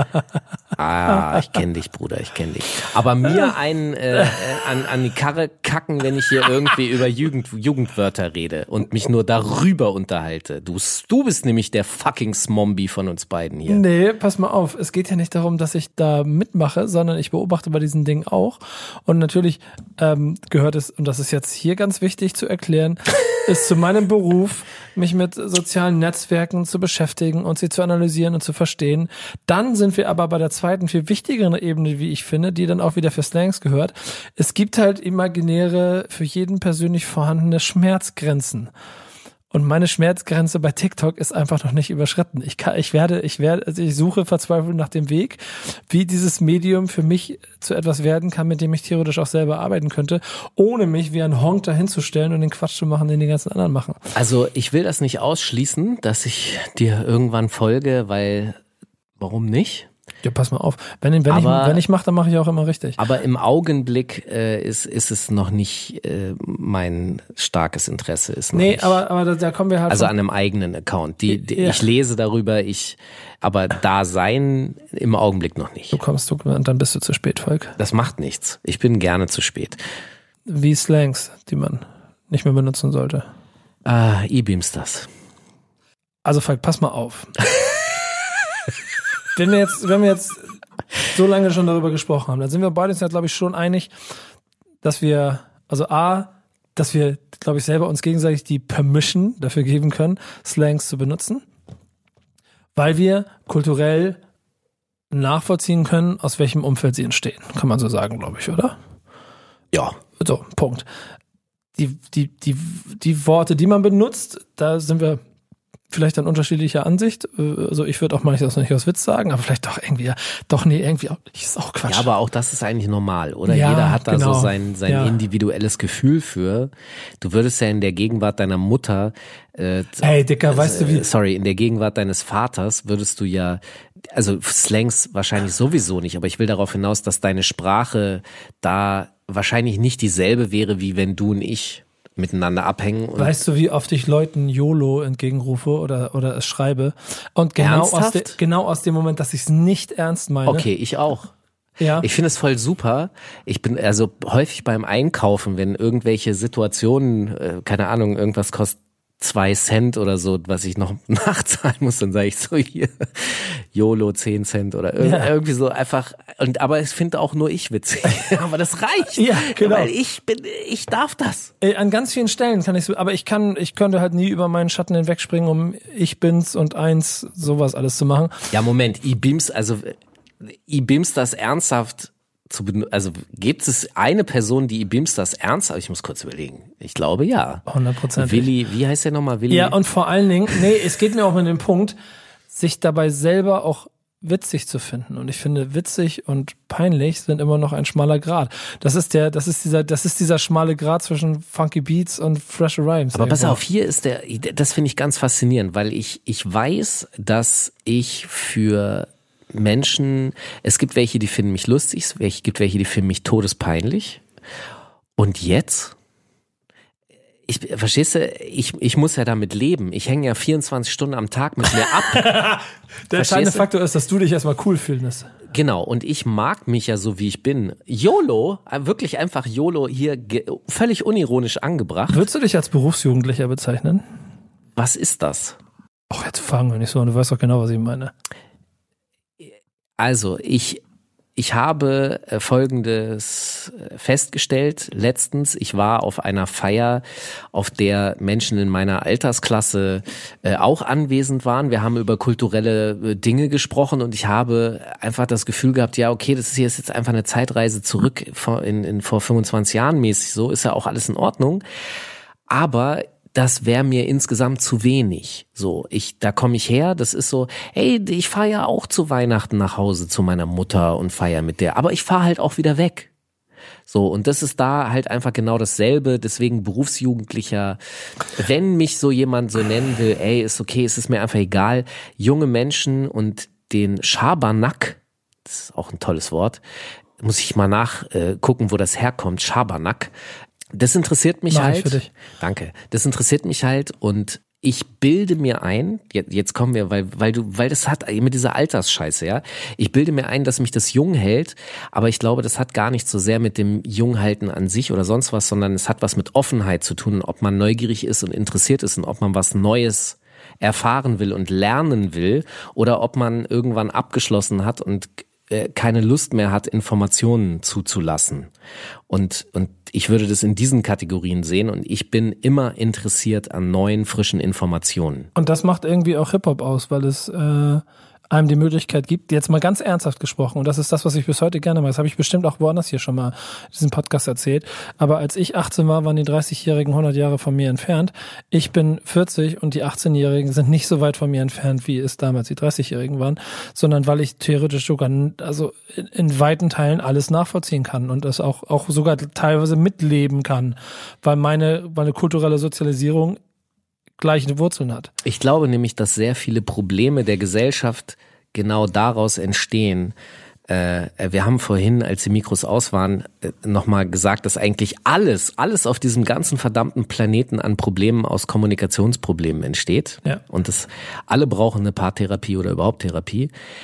Ah, ich kenne dich, Bruder, ich kenne dich. Aber mir einen äh, an, an die Karre kacken, wenn ich hier irgendwie über Jugend, Jugendwörter rede und mich nur darüber unterhalte. Du, du bist nämlich der fucking Smombie von uns beiden hier. Nee, pass mal auf. Es geht ja nicht darum, dass ich da mitmache, sondern ich beobachte bei diesen Dingen auch. Und natürlich ähm, gehört es, und das ist jetzt hier ganz wichtig zu erklären, ist zu meinem Beruf, mich mit sozialen Netzwerken zu beschäftigen und sie zu analysieren und zu verstehen. Dann sind wir aber bei der zweiten, viel wichtigeren Ebene, wie ich finde, die dann auch wieder für Slangs gehört. Es gibt halt imaginäre, für jeden persönlich vorhandene Schmerzgrenzen. Und meine Schmerzgrenze bei TikTok ist einfach noch nicht überschritten. Ich kann, ich werde, ich werde, also ich suche verzweifelt nach dem Weg, wie dieses Medium für mich zu etwas werden kann, mit dem ich theoretisch auch selber arbeiten könnte, ohne mich wie ein Honk dahinzustellen und den Quatsch zu machen, den die ganzen anderen machen. Also ich will das nicht ausschließen, dass ich dir irgendwann folge, weil, warum nicht? Ja, pass mal auf. Wenn, wenn, aber, ich, wenn ich mache, dann mache ich auch immer richtig. Aber im Augenblick äh, ist, ist es noch nicht äh, mein starkes Interesse. Ist noch nee, nicht. aber, aber da, da kommen wir halt. Also an einem eigenen Account. Die, die, ja. Ich lese darüber, ich, aber da sein im Augenblick noch nicht. Du kommst du und dann bist du zu spät, Volk. Das macht nichts. Ich bin gerne zu spät. Wie Slangs, die man nicht mehr benutzen sollte. Ah, E-Beams das. Also Volk, pass mal auf. Wenn wir jetzt, wenn wir jetzt so lange schon darüber gesprochen haben, dann sind wir beide uns ja, glaube ich, schon einig, dass wir, also A, dass wir, glaube ich, selber uns gegenseitig die Permission dafür geben können, Slangs zu benutzen, weil wir kulturell nachvollziehen können, aus welchem Umfeld sie entstehen. Kann man so sagen, glaube ich, oder? Ja. So, Punkt. Die, die, die, die Worte, die man benutzt, da sind wir vielleicht an unterschiedlicher Ansicht. Also ich würde auch mal das nicht aus Witz sagen, aber vielleicht doch irgendwie, doch nee, irgendwie auch, ist auch Quatsch. Ja, aber auch das ist eigentlich normal, oder? Ja, Jeder hat da genau. so sein, sein ja. individuelles Gefühl für. Du würdest ja in der Gegenwart deiner Mutter, äh, hey Dicker, äh, weißt du wie? Sorry, in der Gegenwart deines Vaters würdest du ja, also Slangs wahrscheinlich sowieso nicht, aber ich will darauf hinaus, dass deine Sprache da wahrscheinlich nicht dieselbe wäre, wie wenn du und ich miteinander abhängen. Und weißt du, wie oft ich Leuten YOLO entgegenrufe oder, oder es schreibe? Und genau aus, de, genau aus dem Moment, dass ich es nicht ernst meine. Okay, ich auch. Ja. Ich finde es voll super. Ich bin also häufig beim Einkaufen, wenn irgendwelche Situationen, äh, keine Ahnung, irgendwas kostet zwei Cent oder so, was ich noch nachzahlen muss, dann sage ich so hier YOLO zehn Cent oder irg- ja. irgendwie so einfach. Und aber es finde auch nur ich witzig. Aber das reicht. Ja, genau. Weil ich bin, ich darf das. An ganz vielen Stellen kann ich so, aber ich kann, ich könnte halt nie über meinen Schatten hinwegspringen, um ich bin's und eins, sowas alles zu machen. Ja, Moment, E-Beams, also E-Beams das ernsthaft zu benutzen, also gibt es eine Person, die E-Beams das ernsthaft, ich muss kurz überlegen, ich glaube ja. hundert Prozent. Willi, wie heißt der nochmal? Willi? Ja, und vor allen Dingen, nee, es geht mir auch mit dem Punkt, sich dabei selber auch witzig zu finden. Und ich finde, witzig und peinlich sind immer noch ein schmaler Grat. Das ist der, das ist dieser, das ist dieser schmale Grat zwischen Funky Beats und Fresh Rhymes. Aber pass irgendwo. auf, hier ist der, das finde ich ganz faszinierend, weil ich, ich weiß, dass ich für Menschen, es gibt welche, die finden mich lustig, es gibt welche, die finden mich todespeinlich. Und jetzt, ich, verstehst du, ich, ich muss ja damit leben. Ich hänge ja vierundzwanzig Stunden am Tag mit mir ab. Der entscheidende Faktor ist, dass du dich erstmal cool findest. Genau, und ich mag mich ja so, wie ich bin. YOLO, wirklich einfach YOLO hier ge- völlig unironisch angebracht. Würdest du dich als Berufsjugendlicher bezeichnen? Was ist das? Ach, jetzt fangen wir nicht so an, du weißt doch genau, was ich meine. Also, ich, ich habe äh, Folgendes festgestellt letztens. Ich war auf einer Feier, auf der Menschen in meiner Altersklasse äh, auch anwesend waren. Wir haben über kulturelle äh, Dinge gesprochen und ich habe einfach das Gefühl gehabt, ja okay, das ist hier ist jetzt einfach eine Zeitreise zurück vor, in, in, vor fünfundzwanzig Jahren mäßig so, ist ja auch alles in Ordnung. Aber das wäre mir insgesamt zu wenig. So, ich, da komme ich her, das ist so, hey, ich fahre ja auch zu Weihnachten nach Hause zu meiner Mutter und feiere mit der, aber ich fahre halt auch wieder weg. So, und das ist da halt einfach genau dasselbe, deswegen Berufsjugendlicher, wenn mich so jemand so nennen will, ey, ist okay, es ist mir einfach egal, junge Menschen und den Schabernack, das ist auch ein tolles Wort, muss ich mal nachgucken, äh, wo das herkommt, Schabernack. Das interessiert mich Mach halt. ich für dich. Danke. Das interessiert mich halt und ich bilde mir ein, jetzt kommen wir, weil weil du, weil das hat mit dieser Altersscheiße, ja. Ich bilde mir ein, dass mich das jung hält, aber ich glaube, das hat gar nicht so sehr mit dem Junghalten an sich oder sonst was, sondern es hat was mit Offenheit zu tun, ob man neugierig ist und interessiert ist und ob man was Neues erfahren will und lernen will oder ob man irgendwann abgeschlossen hat und keine Lust mehr hat, Informationen zuzulassen. Und, und ich würde das in diesen Kategorien sehen und ich bin immer interessiert an neuen, frischen Informationen. Und das macht irgendwie auch Hip-Hop aus, weil es äh, einem die Möglichkeit gibt, jetzt mal ganz ernsthaft gesprochen, und das ist das, was ich bis heute gerne mache, das habe ich bestimmt auch woanders hier schon mal in diesem Podcast erzählt, aber als ich achtzehn war, waren die dreißigjährigen hundert Jahre von mir entfernt. Ich bin vierzig und die achtzehnjährigen sind nicht so weit von mir entfernt, wie es damals die dreißigjährigen waren, sondern weil ich theoretisch sogar also in, in weiten Teilen alles nachvollziehen kann und das auch, auch sogar teilweise mitleben kann, weil meine, meine kulturelle Sozialisierung gleiche Wurzeln hat. Ich glaube nämlich, dass sehr viele Probleme der Gesellschaft genau daraus entstehen. Äh, wir haben vorhin, als die Mikros aus waren, äh, nochmal gesagt, dass eigentlich alles, alles auf diesem ganzen verdammten Planeten an Problemen aus Kommunikationsproblemen entsteht. Ja. Und das, alle brauchen eine Paartherapie oder überhaupt Therapie.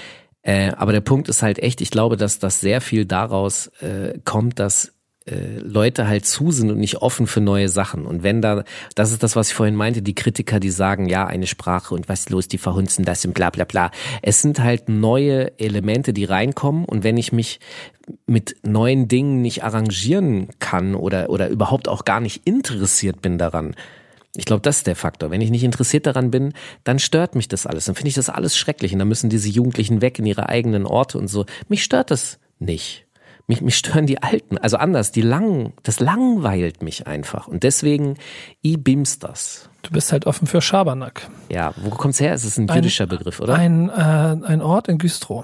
Äh, aber der Punkt ist halt echt, ich glaube, dass das sehr viel daraus äh, kommt, dass Leute halt zu sind und nicht offen für neue Sachen. Und wenn da, das ist das, was ich vorhin meinte, die Kritiker, die sagen, ja, eine Sprache und was los, die verhunzen das und bla bla bla. Es sind halt neue Elemente, die reinkommen und wenn ich mich mit neuen Dingen nicht arrangieren kann oder, oder überhaupt auch gar nicht interessiert bin daran, ich glaube, das ist der Faktor. Wenn ich nicht interessiert daran bin, dann stört mich das alles. Dann finde ich das alles schrecklich und dann müssen diese Jugendlichen weg in ihre eigenen Orte und so. Mich stört das nicht. Mich, mich stören die Alten, also anders, die langen, das langweilt mich einfach und deswegen, i bims das. Du bist halt offen für Schabernack. Ja, wo kommt's her? Es ist ein jüdischer ein, Begriff, oder? Ein, äh, ein Ort in Güstrow.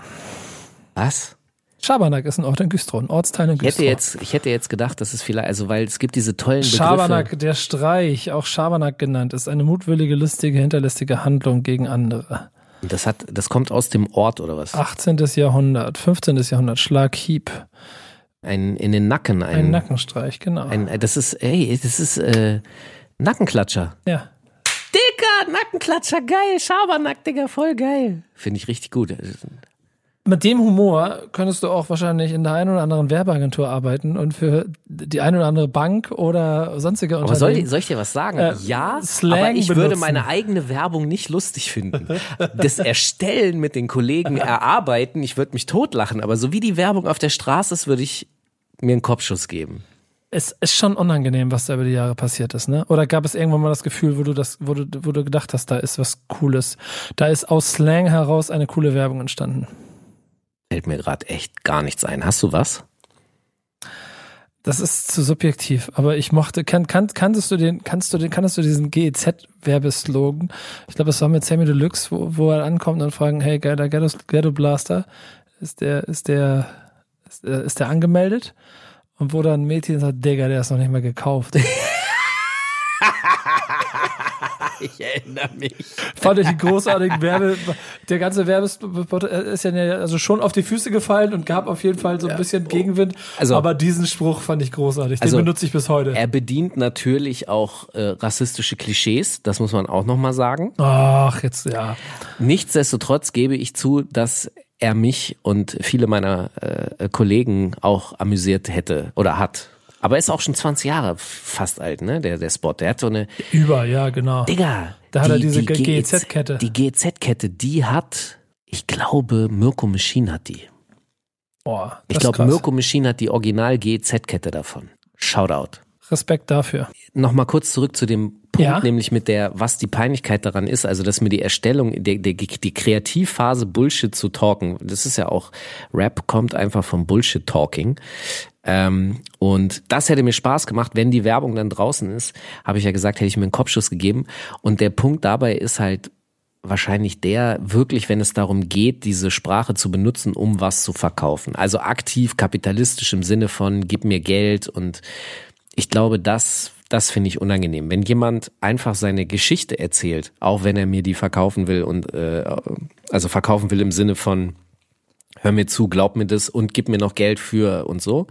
Was? Schabernack ist ein Ort in Güstrow, ein Ortsteil in Güstrow. Ich hätte jetzt, ich hätte jetzt gedacht, das ist vielleicht, also weil es gibt diese tollen Begriffe. Schabernack, der Streich, auch Schabernack genannt, ist eine mutwillige, listige, hinterlistige Handlung gegen andere. Das hat, das kommt aus dem Ort, oder was? achtzehnten Jahrhundert, fünfzehnten Jahrhundert, Schlaghieb. Ein, in den Nacken. Ein, ein Nackenstreich, genau. Ein, das ist, ey, das ist, äh, Nackenklatscher. Ja. Dicker, Nackenklatscher, geil, Schabernack, Digga, voll geil. Finde ich richtig gut. Mit dem Humor könntest du auch wahrscheinlich in der einen oder anderen Werbeagentur arbeiten und für die eine oder andere Bank oder sonstige Unternehmen. Aber soll, soll ich dir was sagen? Äh, ja, Slang aber ich benutzen. würde meine eigene Werbung nicht lustig finden. Das Erstellen mit den Kollegen erarbeiten, ich würde mich totlachen, aber so wie die Werbung auf der Straße ist, würde ich mir einen Kopfschuss geben. Es ist schon unangenehm, was da über die Jahre passiert ist, ne? Oder gab es irgendwann mal das Gefühl, wo du das, wo du, wo du gedacht hast, da ist was Cooles. Da ist aus Slang heraus eine coole Werbung entstanden. Fällt mir gerade echt gar nichts ein. Hast du was? Das ist zu subjektiv, aber ich mochte, kann, kann, kanntest du den, kannst du den, kannst du diesen G E Z-Werbeslogan? Ich glaube, das war mit Sammy Deluxe, wo, wo er ankommt und fragen, hey, geiler Ghetto, Ghetto Blaster, ist der, ist der, ist der, ist der angemeldet? Und wo dann ein Mädchen sagt, Digga, der ist noch nicht mal gekauft. Ich erinnere mich. Fand ich die großartigen Werbe, der ganze Werbespot ist ja also schon auf die Füße gefallen und gab auf jeden Fall so ein bisschen Gegenwind. Also, aber diesen Spruch fand ich großartig. Den also, benutze ich bis heute. Er bedient natürlich auch äh, rassistische Klischees, das muss man auch nochmal sagen. Ach, jetzt, ja. Nichtsdestotrotz gebe ich zu, dass er mich und viele meiner äh, Kollegen auch amüsiert hätte oder hat. Aber er ist auch schon zwanzig Jahre fast alt, ne, der, der Spot. Der hat so eine... Über, ja, genau. Digga. Da hat die, er diese die G E Z-Kette. Die G E Z-Kette, die hat, ich glaube, Mirko Machine hat die. Boah, das Ich ist glaube, krass. Mirko Machine hat die Original-G Z-Kette davon. Shoutout. Respekt dafür. Nochmal kurz zurück zu dem Punkt, Ja. nämlich mit der, was die Peinlichkeit daran ist, also dass mir die Erstellung, die, die, die Kreativphase Bullshit zu talken, das ist ja auch, Rap kommt einfach vom Bullshit-Talking. Ähm, und das hätte mir Spaß gemacht, wenn die Werbung dann draußen ist, habe ich ja gesagt, hätte ich mir einen Kopfschuss gegeben. Und der Punkt dabei ist halt wahrscheinlich der, wirklich, wenn es darum geht, diese Sprache zu benutzen, um was zu verkaufen. Also aktiv kapitalistisch im Sinne von, gib mir Geld, und ich glaube, das, das finde ich unangenehm. Wenn jemand einfach seine Geschichte erzählt, auch wenn er mir die verkaufen will und äh, also verkaufen will im Sinne von, hör mir zu, glaub mir das und gib mir noch Geld für und so.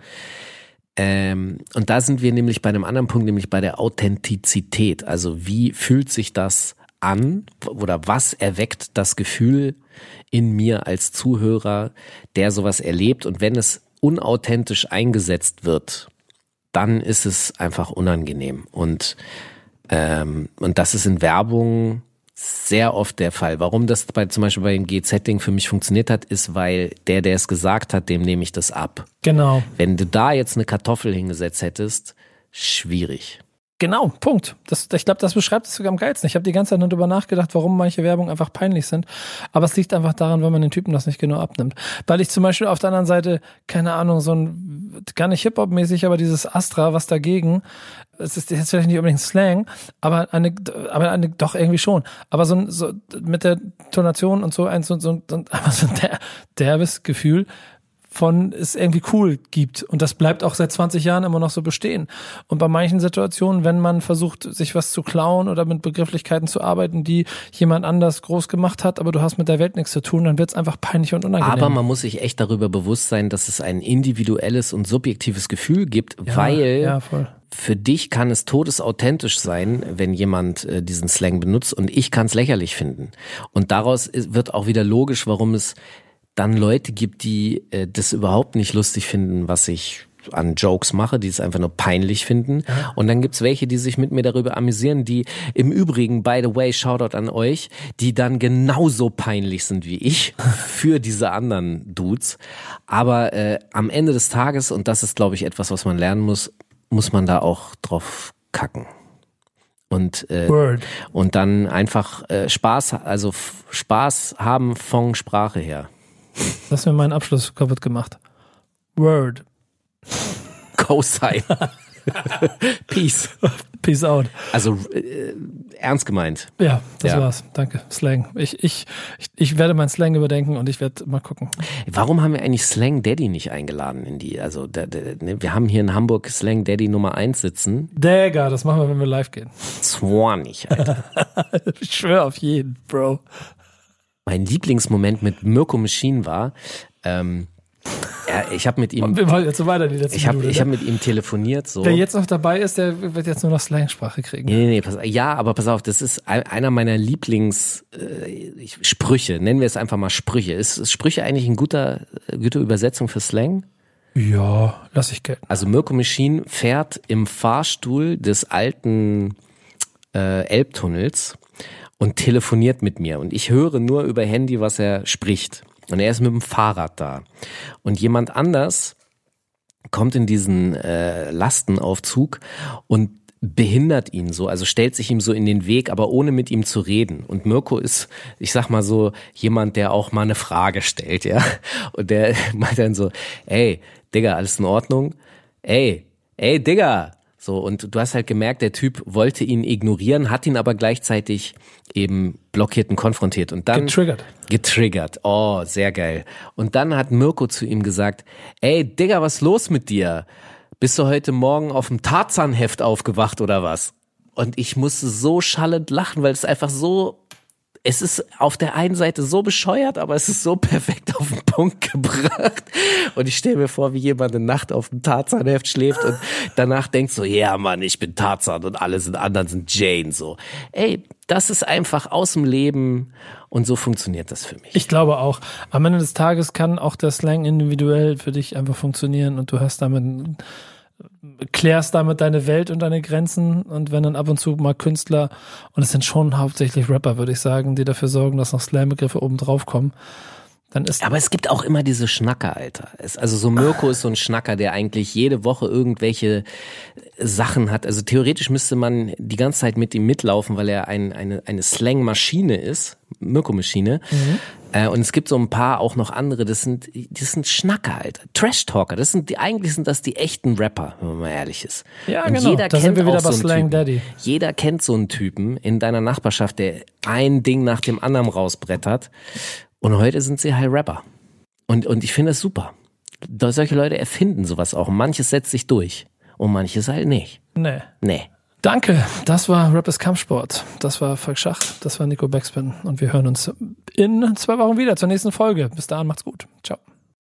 Ähm, und da sind wir nämlich bei einem anderen Punkt, nämlich bei der Authentizität. Also wie fühlt sich das an oder was erweckt das Gefühl in mir als Zuhörer, der sowas erlebt, und wenn es unauthentisch eingesetzt wird, dann ist es einfach unangenehm. Und, ähm, und das ist in Werbung sehr oft der Fall. Warum das bei, zum Beispiel bei dem G Z-Ding für mich funktioniert hat, ist, weil der, der es gesagt hat, dem nehme ich das ab. Genau. Wenn du da jetzt eine Kartoffel hingesetzt hättest, schwierig. Genau, Punkt. Das, ich glaube, das beschreibt es sogar am geilsten. Ich habe die ganze Zeit nur darüber nachgedacht, warum manche Werbung einfach peinlich sind. Aber es liegt einfach daran, weil man den Typen das nicht genau abnimmt. Weil ich zum Beispiel auf der anderen Seite, keine Ahnung, so ein, gar nicht Hip-Hop-mäßig, aber dieses Astra, was dagegen, es ist jetzt vielleicht nicht unbedingt Slang, aber eine, aber eine, doch irgendwie schon. Aber so, ein, so mit der Tonation und so ein, so, so, so, so ein der, derbes Gefühl von es irgendwie cool gibt. Und das bleibt auch seit zwanzig Jahren immer noch so bestehen. Und bei manchen Situationen, wenn man versucht, sich was zu klauen oder mit Begrifflichkeiten zu arbeiten, die jemand anders groß gemacht hat, aber du hast mit der Welt nichts zu tun, dann wird es einfach peinlich und unangenehm. Aber man muss sich echt darüber bewusst sein, dass es ein individuelles und subjektives Gefühl gibt, ja, weil ja, voll. Für dich kann es todesauthentisch sein, wenn jemand äh, diesen Slang benutzt, und ich kann es lächerlich finden. Und daraus ist, wird auch wieder logisch, warum es dann Leute gibt, die äh, das überhaupt nicht lustig finden, was ich an Jokes mache, die es einfach nur peinlich finden. Ja. Und dann gibt's welche, die sich mit mir darüber amüsieren, die im Übrigen, by the way, Shoutout an euch, die dann genauso peinlich sind wie ich für diese anderen Dudes. Aber äh, am Ende des Tages, und das ist, glaube ich, etwas, was man lernen muss, muss man da auch drauf kacken. Und, äh, Word. und dann einfach äh, Spaß, also f- Spaß haben von Sprache her. Du hast mir meinen Abschluss kaputt gemacht. Word. Cosine. Peace. Peace out. Also äh, ernst gemeint. Ja, das Ja. war's. Danke. Slang. Ich, ich, ich, ich werde meinen Slang überdenken und ich werde mal gucken. Warum haben wir eigentlich Slang Daddy nicht eingeladen in die, also der, der, ne, wir haben hier in Hamburg Slang Daddy Nummer eins sitzen. Digga, das machen wir, wenn wir live gehen. zwanzig, Alter. Ich schwöre auf jeden, Bro. Mein Lieblingsmoment mit Mirko Machine war, ähm, ja, ich habe mit ihm, Wir wollen jetzt so weiter die letzte ich habe Minute, ich ne? hab mit ihm telefoniert, so. Wer jetzt noch dabei ist, der wird jetzt nur noch Slangsprache kriegen. Nee, nee, nee, pass, ja, aber pass auf, das ist ein- einer meiner Lieblings äh, ich- Sprüche, nennen wir es einfach mal Sprüche. Ist, ist Sprüche eigentlich eine gute, gute Übersetzung für Slang? Ja, lass ich gelten. Also Mirko Machine fährt im Fahrstuhl des alten äh, Elbtunnels und telefoniert mit mir. Und ich höre nur über Handy, was er spricht. Und er ist mit dem Fahrrad da. Und jemand anders kommt in diesen äh, Lastenaufzug und behindert ihn so, also stellt sich ihm so in den Weg, aber ohne mit ihm zu reden. Und Mirko ist, ich sag mal so, jemand, der auch mal eine Frage stellt, ja. Und der meint dann so, ey, Digga, alles in Ordnung? Ey, ey, Digga! So, und du hast halt gemerkt, der Typ wollte ihn ignorieren, hat ihn aber gleichzeitig eben blockiert und konfrontiert. Und dann Getriggert. Getriggert. Oh, sehr geil. Und dann hat Mirko zu ihm gesagt, ey, Digga, was ist los mit dir? Bist du heute Morgen auf dem Tarzan-Heft aufgewacht oder was? Und ich musste so schallend lachen, weil es einfach so, es ist auf der einen Seite so bescheuert, aber es ist so perfekt auf den Punkt gebracht. Und ich stelle mir vor, wie jemand eine Nacht auf dem Tarzan-Heft schläft und danach denkt so, ja Mann, ich bin Tarzan und alle sind anderen sind Jane, so. Ey, das ist einfach aus dem Leben und so funktioniert das für mich. Ich glaube auch. Am Ende des Tages kann auch der Slang individuell für dich einfach funktionieren und du hast damit, klärst damit deine Welt und deine Grenzen, und wenn dann ab und zu mal Künstler, und es sind schon hauptsächlich Rapper, würde ich sagen, die dafür sorgen, dass noch Slam-Begriffe oben drauf kommen, dann ist... Aber es gibt auch immer diese Schnacker, Alter. Es, also so Mirko ist so ein Schnacker, der eigentlich jede Woche irgendwelche Sachen hat. Also theoretisch müsste man die ganze Zeit mit ihm mitlaufen, weil er ein, eine, eine Slang-Maschine ist. Mirko-Maschine. Mhm. Äh, und es gibt so ein paar auch noch andere, das sind, das sind Schnacker, Alter. Trash-Talker, das sind die, eigentlich sind das die echten Rapper, wenn man mal ehrlich ist. Ja, und genau, jeder da kennt sind wir wieder auch bei so einen Slang Typen. Daddy. Jeder kennt so einen Typen in deiner Nachbarschaft, der ein Ding nach dem anderen rausbrettert. Und heute sind sie halt Rapper. Und, und ich finde das super. Da solche Leute erfinden sowas auch. Und manches setzt sich durch. Und manches halt nicht. Nee. Nee. Danke, das war Rap ist Kampfsport. Das war Falk Schach, das war Nico Backspin. Und wir hören uns in zwei Wochen wieder zur nächsten Folge. Bis dahin, macht's gut. Ciao.